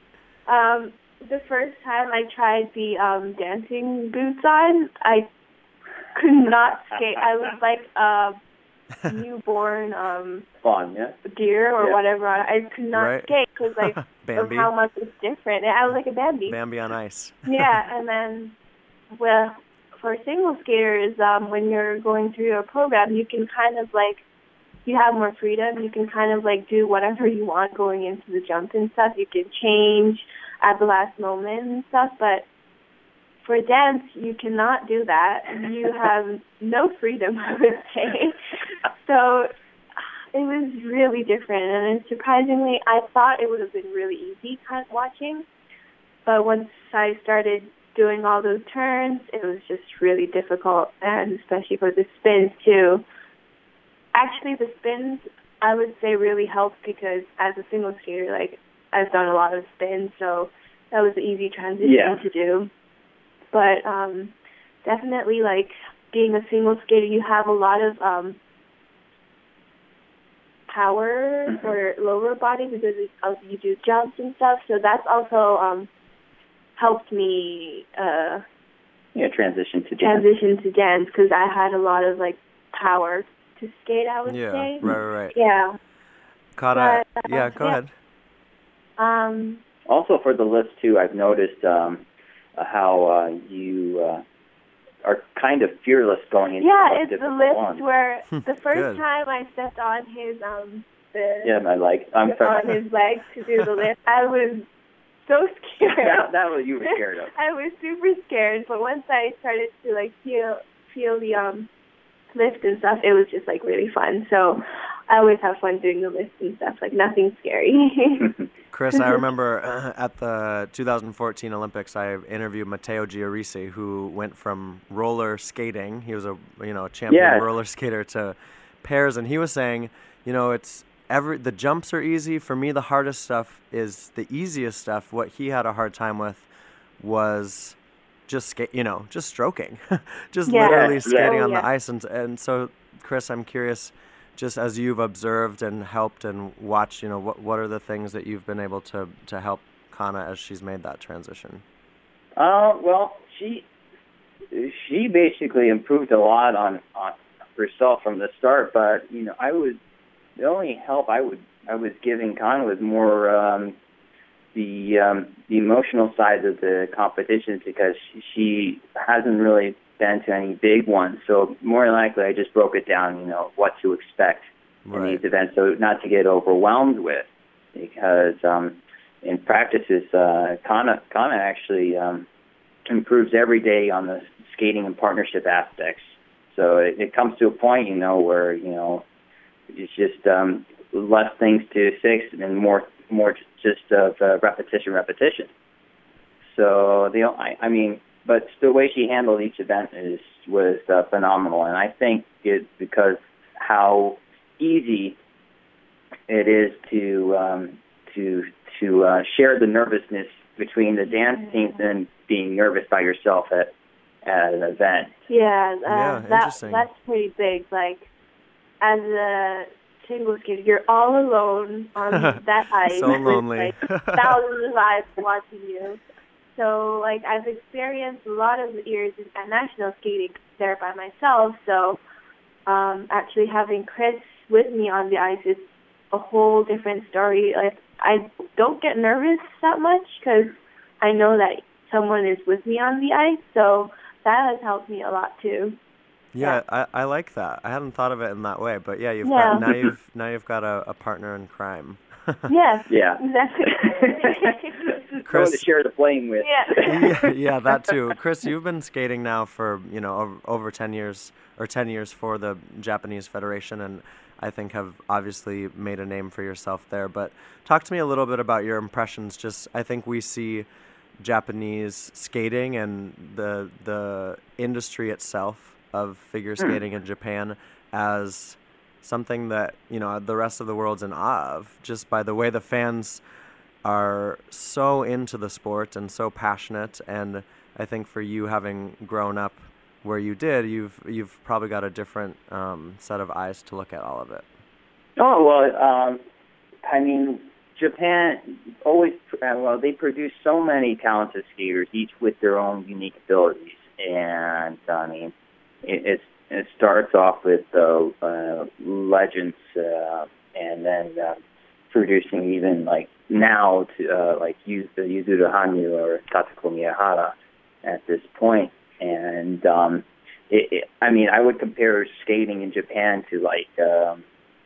Um, the first time I tried the um, dancing boots on, I could not skate. I was like a newborn um, Fawn, yeah? deer or yeah. whatever. I could not right. skate because like of how much it's different. I was like a Bambi. Bambi on ice. Yeah, and then, well, for single skaters, um, when you're going through your program, you can kind of like, you have more freedom. You can kind of like do whatever you want going into the jump and stuff. You can change at the last moment and stuff, but for dance, you cannot do that. You have no freedom, I would say. So it was really different, and surprisingly, I thought it would have been really easy kind of watching, but once I started doing all those turns, it was just really difficult, and especially for the spins too. Actually, the spins, I would say, really helped because as a single skater, like, I've done a lot of spins, so that was an easy transition yeah. to do. But um, definitely, like, being a single skater, you have a lot of um, power mm-hmm. for lower body because of, you do jumps and stuff, so that's also um, helped me uh, yeah, transition to dance. Transition to dance because I had a lot of, like, power to skate, I would yeah, say. Yeah, right, right. Yeah. Kata, but, uh, yeah, go yeah. ahead. Um, also, for the lifts, too, I've noticed um, uh, how uh, you uh, are kind of fearless going into yeah, the it's the ones. lift where the first Good. time I stepped on his um the yeah, my leg. I'm sorry. on his leg to do the lift, I was so scared. that, that was you were scared of. I was super scared, but once I started to like feel feel the um lift and stuff, it was just like really fun. So I always have fun doing the lift and stuff. Like nothing scary. Chris, I remember uh, at the two thousand fourteen Olympics, I interviewed Matteo Giarisi, who went from roller skating. He was a you know a champion yes. roller skater to pairs, and he was saying, you know, it's every the jumps are easy. For me, the hardest stuff is the easiest stuff. What he had a hard time with was just skate, you know, just stroking, just yeah. literally yeah. skating oh, on yeah. the ice. And and so, Chris, I'm curious, just as you've observed and helped and watched, you know, what what are the things that you've been able to, to help Kana as she's made that transition? Uh, well, she she basically improved a lot on, on herself from the start, but you know, I was the only help I would I was giving Kana was more um, the um, the emotional side of the competitions because she, she hasn't really been to any big ones, so more than likely I just broke it down, you know, what to expect right. in these events, so not to get overwhelmed with, because um, in practices, uh, Kana, Kana actually um, improves every day on the skating and partnership aspects. So it, it comes to a point, you know, where, you know, it's just um, less things to fix and more more just of uh, repetition, repetition. So the I, I mean, but the way she handled each event is was uh, phenomenal, and I think it's because how easy it is to um, to to uh, share the nervousness between the dance teams and being nervous by yourself at at an event. Yeah, uh, Yeah, that interesting. that's pretty big. Like, as a single skater, you're all alone on that ice So lonely. with like thousands of eyes watching you. So, like, I've experienced a lot of years at national skating there by myself. So, um, actually having Chris with me on the ice is a whole different story. Like, I don't get nervous that much because I know that someone is with me on the ice. So that has helped me a lot too. Yeah, I, I like that. I hadn't thought of it in that way, but yeah, you've Yeah. got now you've now you've got a, a partner in crime. Yes. Yeah. Exactly. Someone to Chris, share the blame with. Yeah. yeah, yeah, that too. Chris, you've been skating now for you know over, over ten years or ten years for the Japanese Federation, and I think have obviously made a name for yourself there. But talk to me a little bit about your impressions. Just I think we see Japanese skating and the the industry itself of figure skating in Japan as something that you know the rest of the world's in awe of, just by the way the fans are so into the sport and so passionate. And I think for you, having grown up where you did, you've you've probably got a different um, set of eyes to look at all of it. Oh, well, um, I mean, Japan always, well, they produce so many talented skaters, each with their own unique abilities. And, I mean, it, it's, it starts off with the uh, legends uh, and then uh, producing even, like, now, to, uh, like, Yu- Yuzuru Hanyu or Tatsuko Miyahara at this point. And, um, it, it, I mean, I would compare skating in Japan to, like, um,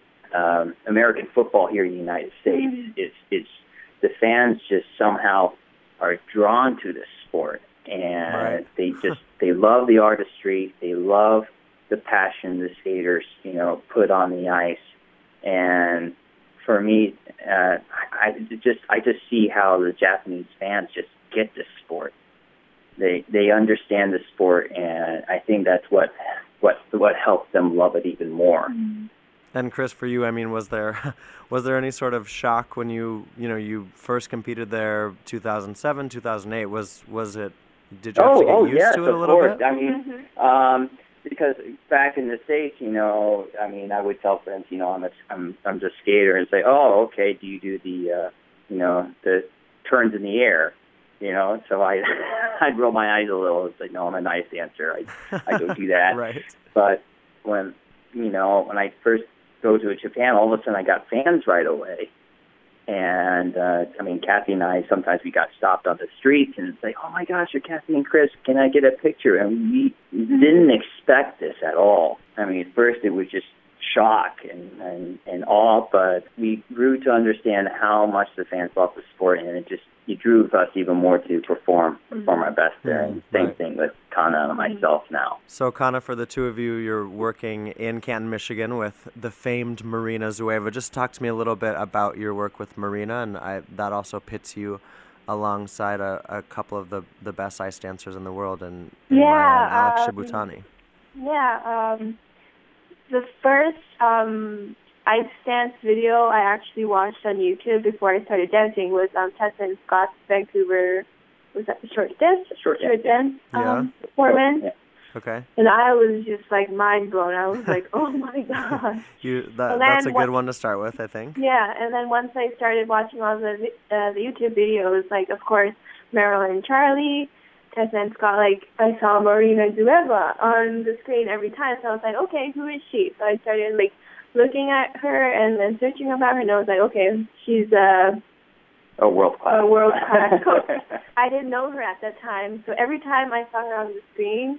um, American football here in the United States. It's, it's the fans just somehow are drawn to this sport, and Right. they just they love the artistry, they love the passion the skaters you know put on the ice. And for me, uh, I just I just see how the Japanese fans just get this sport. They they understand the sport, and I think that's what what what helps them love it even more. Mm-hmm. And Chris, for you, I mean, was there was there any sort of shock when you you know you first competed there, two thousand seven, two thousand eight? Was was it? Did you have Oh, to get oh used yes, to it a of little course. bit? I mean, um, because back in the States, you know, I mean, I would tell friends, you know, I'm a, I'm I'm just a skater, and say, oh, okay, do you do the, uh, you know, the turns in the air, you know? So I I'd roll my eyes a little. It's like, no, I'm a nice dancer. I I don't do that. Right. But when you know when I first go to Japan, all of a sudden I got fans right away. And, uh, I mean, Kathy and I, sometimes we got stopped on the streets and it's like, oh, my gosh, you're Kathy and Chris. Can I get a picture? And we didn't expect this at all. I mean, at first it was just shock and, and, and awe, but we grew to understand how much the fans love the sport, and it just it drew us even more to perform perform our best there. And same Right. thing with Kana and myself now. So, Kana, for the two of you, you're working in Canton, Michigan with the famed Marina Zueva. Just talk to me a little bit about your work with Marina, and I, that also pits you alongside a, a couple of the, the best ice dancers in the world, and, and Yeah, Maya and Alex um, Shibutani. Yeah, um, the first um, ice dance video I actually watched on YouTube before I started dancing was um, Tessa and Scott's Vancouver, was that the short dance? Short Short dance Yeah. um, performance. Yeah. Okay. And I was just like mind blown. I was like, oh my gosh. You that, And that's a then good what- one to start with, I think. Yeah, and then once I started watching all the vi- uh, the YouTube videos, like, of course, Marilyn and Charlie, Tessa and Scott, like, I saw Marina Zueva on the screen every time, so I was like, okay, who is she? So I started, like, looking at her and then searching about her, and I was like, okay, she's a, Oh, world class. a world-class coach. I didn't know her at that time, so every time I saw her on the screen,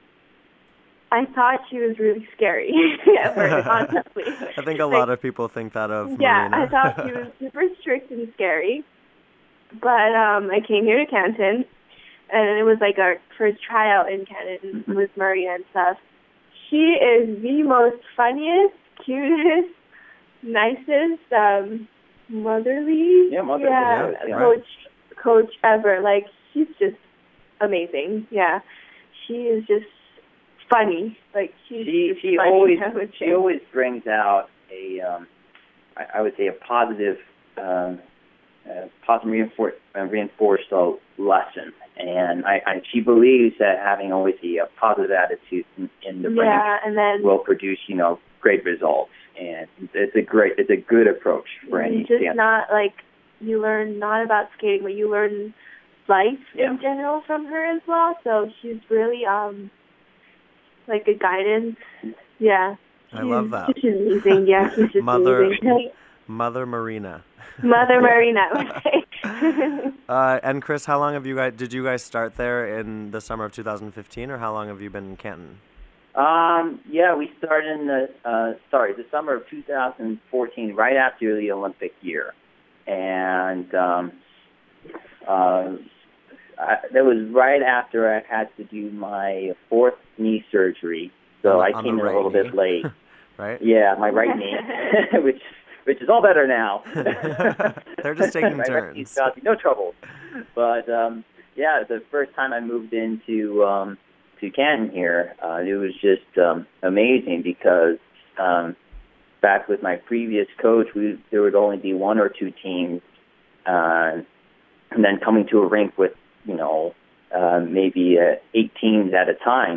I thought she was really scary at first, honestly. I think a Like, lot of people think that of yeah, Marina. I thought she was super strict and scary. But um, I came here to Canton, and it was like our first tryout in Canton with Maria and stuff. She is the most funniest, cutest, nicest, um, motherly, Yeah, motherly, yeah, yeah. coach coach ever. Like, she's just amazing. Yeah, she is just funny. Like, she's she just she funny, always I would she say. always brings out a um I, I would say a positive um uh, positively reinforced, uh, reinforced a lesson. And I, I, she believes that having always a, a positive attitude in, in the ring yeah, and then will produce, you know, great results. And it's a great, it's a good approach for any just dance. not like you learn not about skating, but you learn life Yeah. in general from her as well. So she's really um like a guidance. Yeah. I love that. She's amazing. Yeah, she's just Mother- amazing. Mother Marina. Mother Marina, I would say. Uh, and Chris, how long have you guys? Did you guys start there in the summer of two thousand fifteen, or how long have you been in Canton? Um, yeah, we started in the, uh, sorry, the summer of two thousand fourteen, right after the Olympic year. And um, uh, I, that was right after I had to do my fourth knee surgery. So On I the- on came the in a right little knee. bit late. Right? Yeah, my right knee, which which is all better now. They're just taking my right turns. knee's got no trouble. But um, yeah, the first time I moved into um, to Canton here, uh, it was just um, amazing because um, back with my previous coach, we there would only be one or two teams, uh, and then coming to a rink with you know uh, maybe uh, eight teams at a time,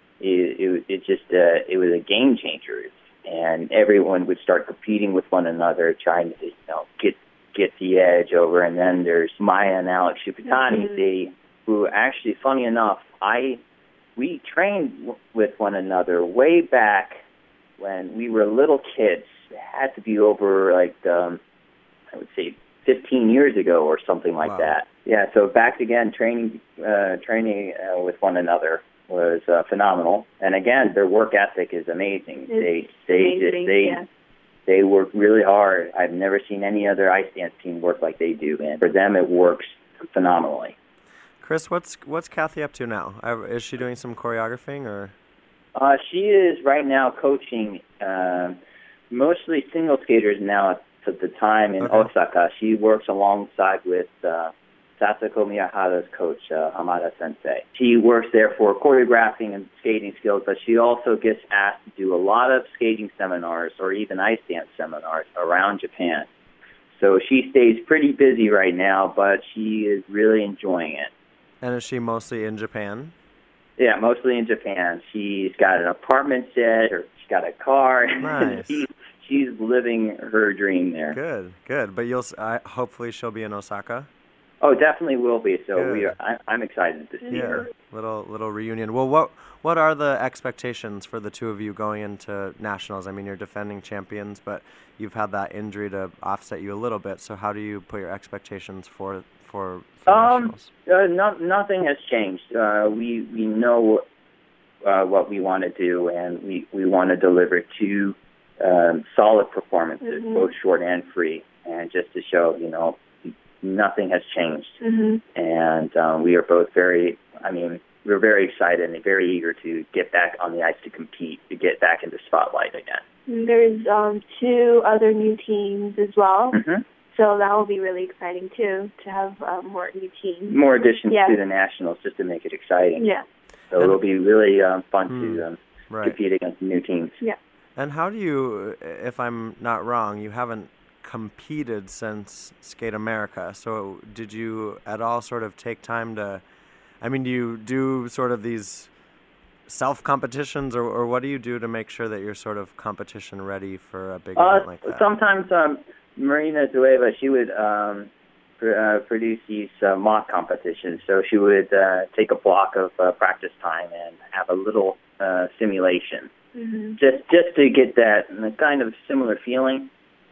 it it, it just uh, it was a game changer. And everyone would start competing with one another, trying to, you know, get get the edge over. And then there's Maya and Alex Shupitani, Mhm. they who actually, funny enough, I we trained w- with one another way back when we were little kids. It had to be over like um, I would say fifteen years ago or something like Wow. that. Yeah, so back again, training uh, training uh, with one another was uh, phenomenal. And again, their work ethic is amazing. they they amazing, they yeah. they work really hard. I've never seen any other ice dance team work like they do, and for them, it works phenomenally. Chris, what's what's Kathy up to now? I- Is she doing some choreographing or? Uh, she is right now coaching uh, mostly single skaters now at the time in Okay. Osaka. She works alongside with uh, Sasako Miyahara's coach, uh, Hamada Sensei. She works there for choreographing and skating skills, but she also gets asked to do a lot of skating seminars or even ice dance seminars around Japan. So she stays pretty busy right now, but she is really enjoying it. And is she mostly in Japan? Yeah, mostly in Japan. She's got an apartment set, or she's got a car. Nice. she, she's living her dream there. Good, good. But you'll s- I, hopefully she'll be in Osaka. Oh, definitely will be. So Good. we are. I, I'm excited to see Yeah, her. little little reunion. Well, what what are the expectations for the two of you going into nationals? I mean, you're defending champions, but you've had that injury to offset you a little bit. So how do you put your expectations for for, for Um, nationals? uh, no, nothing has changed. Uh, we we know uh, what we want to do, and we we want to deliver two um, solid performances, Mhm. both short and free, and just to show, you know, nothing has changed. hmm And um, we are both very, I mean, we're very excited and very eager to get back on the ice to compete, to get back in the spotlight again. There's um, two other new teams as well, Mm-hmm. so that will be really exciting too to have um, more new teams. More additions Yeah. to the Nationals just to make it exciting. Yeah. So it'll be really um, fun Hmm. to um, Right. compete against new teams. And how do you, if I'm not wrong, you haven't competed since Skate America. So did you at all sort of take time to, I mean, do you do sort of these self-competitions, or, or what do you do to make sure that you're sort of competition ready for a big Uh, event like that? sometimes um, Marina Zueva, she would um, pr- uh, produce these uh, mock competitions. So she would uh, take a block of uh, practice time and have a little uh, simulation, hmm just just to get that kind of similar feeling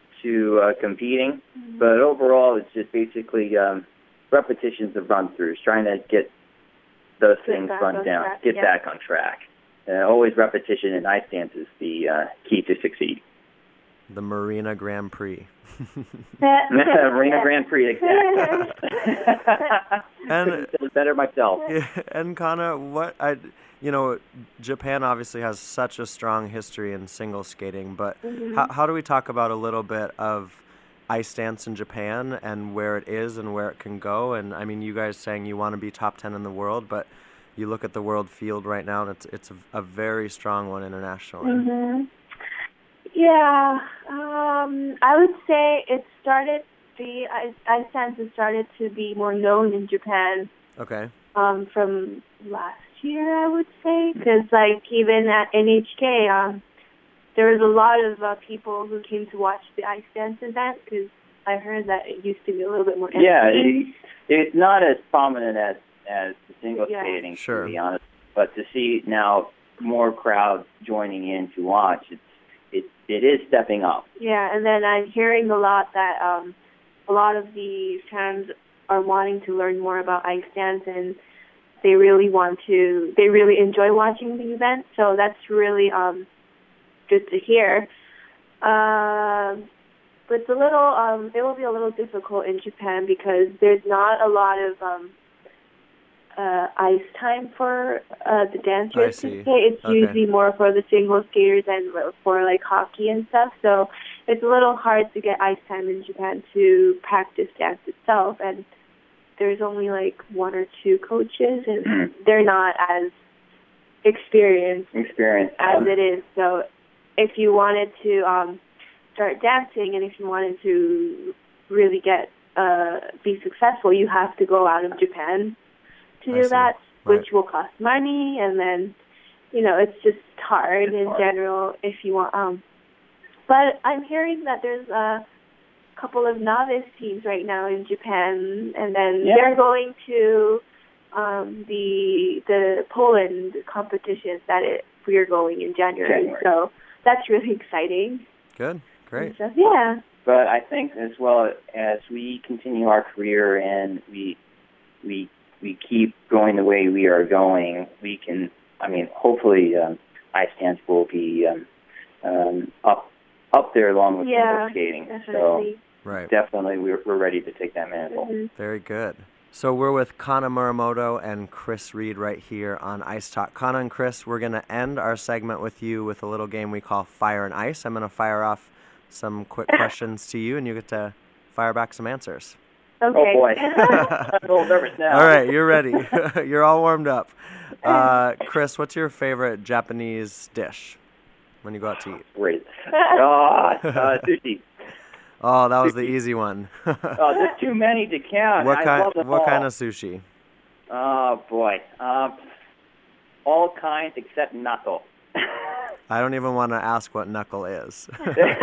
to uh, competing. Mm-hmm. But overall, it's just basically um, repetitions of run-throughs, trying to get those Get things back run on down, track, get yeah. back on track. Uh, always repetition in ice dance is the uh, key to succeed. The Marina Grand Prix. Marina Grand Prix, exactly. And- Couldn't say it better myself. Yeah, and Kana, what I, you know, Japan obviously has such a strong history in single skating, but Mhm. how how do we talk about a little bit of ice dance in Japan and where it is and where it can go? And I mean, you guys saying you want to be top ten in the world, but you look at the world field right now, and it's it's a, a very strong one internationally. hmm Yeah, um, I would say it started the ice, ice dance has started to be more known in Japan Okay. um, from last year, I would say, because like even at N H K, um, there was a lot of uh, people who came to watch the ice dance event because I heard that it used to be a little bit more. Yeah, entertaining. it, it's not as prominent as as the single Yeah. skating, Sure. to be honest. But to see now more crowds joining in to watch, it's it it is stepping up. Yeah, and then I'm hearing a lot that um, a lot of the fans are wanting to learn more about ice dance, and they really want to. They really enjoy watching the event, so that's really um, good to hear. Uh, but it's a little. Um, it will be a little difficult in Japan because there's not a lot of um, uh, ice time for uh, the dancers I see. to skate. It's Okay. usually more for the single skaters and for like hockey and stuff. So it's a little hard to get ice time in Japan to practice dance itself. And there's only like one or two coaches, and they're not as experienced Experience. as it is. So if you wanted to um, start dancing and if you wanted to really get uh, be successful, you have to go out of Japan to I do see. that, Right. which will cost money, and then you know it's just hard It's in hard. general if you want. Um, but I'm hearing that there's a couple of novice teams right now in Japan, and then Yeah. they're going to um, the the Poland competitions that it, we're going in January. January. So that's really exciting. Good. Great. And stuff. Yeah. But I think as well as we continue our career and we we we keep going the way we are going, we can. I mean, hopefully, um, ice dance will be um, um, up up there along with Yeah, single skating. definitely. Right. So definitely, we're we're ready to take that mantle. Mhm. Very good. So we're with Kana Muramoto and Chris Reed right here on Ice Talk. Kana and Chris, we're going to end our segment with you with a little game we call Fire and Ice. I'm going to fire off some quick questions to you, and you get to fire back some answers. Okay. Oh boy, I'm a little nervous now. All right, you're ready. You're all warmed up. Uh, Chris, what's your favorite Japanese dish when you go out to eat? Great. Oh, uh, sushi. Oh, that was the easy one. Oh, there's too many to count. What I kind? love them What all. kind of sushi? Oh boy, um, all kinds except knuckle. I don't even want to ask what knuckle is.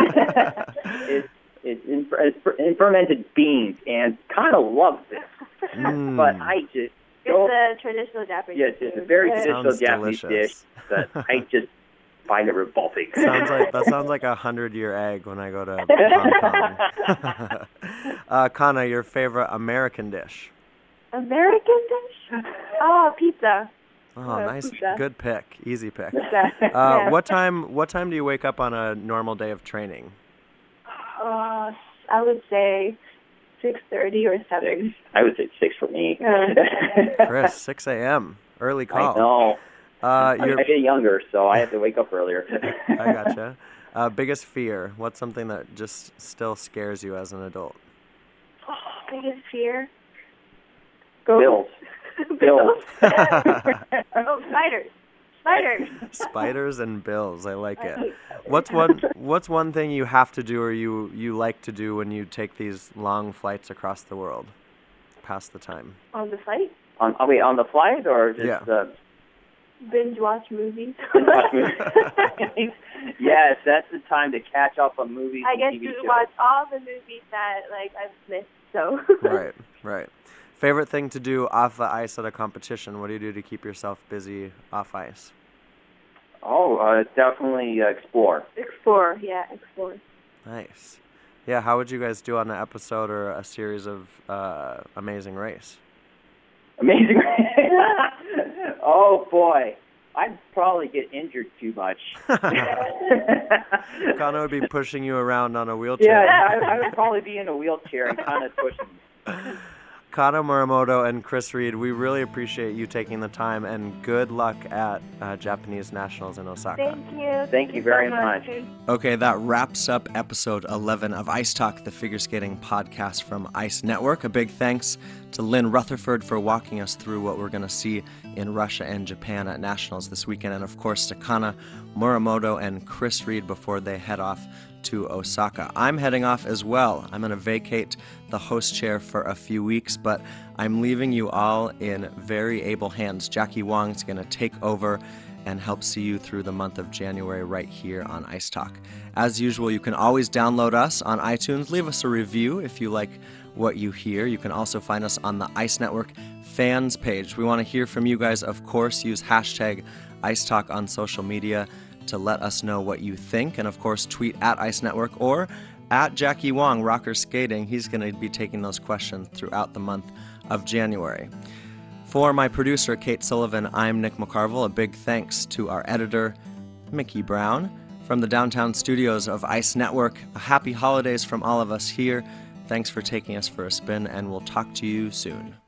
it's it's in, it's in fermented beans, and kind of loves it. Mm. But I just It's don't. a traditional Japanese Yes, it's a food. very Yeah. traditional Sounds Japanese delicious. dish, but I just find it revolting. Sounds like that sounds like a hundred-year egg when I go to Hong Kong. uh, Kana, your favorite American dish? American dish? Oh, pizza. Oh, Uh, nice, pizza. good pick, easy pick. Pizza. Uh, Yeah. What time? What time do you wake up on a normal day of training? Uh, I would say six thirty or seven. I would say six for me. Uh, Chris, six a.m. Early I call. know. Uh, I your, get younger, so I have to wake up earlier. I gotcha. Uh, biggest fear? What's something that just still scares you as an adult? biggest fear? Go. Bills. Bills. Oh, spiders. Spiders. Spiders and bills. I like it. What's one What's one thing you have to do or you, you like to do when you take these long flights across the world? Pass the time. On the flight? on, oh, wait, on the flight or just Yeah. uh, Binge watch movies. binge watch movies? Yes, that's the time to catch up on movies I and get T V to shows. watch all the movies that like I've missed. So. Right, right. Favorite thing to do off the ice at a competition? What do you do to keep yourself busy off ice? Oh, uh, definitely uh, explore. Explore, yeah, explore. Nice. Yeah, how would you guys do on an episode or a series of uh, Amazing Race? Amazing. Oh boy, I'd probably get injured too much. Kana would be pushing you around on a wheelchair. Yeah, I, I would probably be in a wheelchair and kind of pushing. Kana Muramoto and Chris Reed, we really appreciate you taking the time, and good luck at uh, Japanese Nationals in Osaka. Thank you. Thank you so very much. Okay, that wraps up episode eleven of Ice Talk, the figure skating podcast from Ice Network. A big thanks to Lynn Rutherford for walking us through what we're going to see in Russia and Japan at Nationals this weekend, and of course to Kana Muramoto and Chris Reed before they head off to Osaka. I'm heading off as well. I'm going to vacate the host chair for a few weeks, but I'm leaving you all in very able hands. Jackie Wong is going to take over and help see you through the month of January right here on Ice Talk. As usual, you can always download us on iTunes. Leave us a review if you like what you hear. You can also find us on the Ice Network fans page. We want to hear from you guys, of course. Use hashtag Ice Talk on social media to let us know what you think. And of course, tweet at Ice Network or at Jackie Wong, Rocker Skating. He's going to be taking those questions throughout the month of January. For my producer, Kate Sullivan, I'm Nick McCarville. A big thanks to our editor, Mickey Brown. From the downtown studios of Ice Network, a happy holidays from all of us here. Thanks for taking us for a spin, and we'll talk to you soon.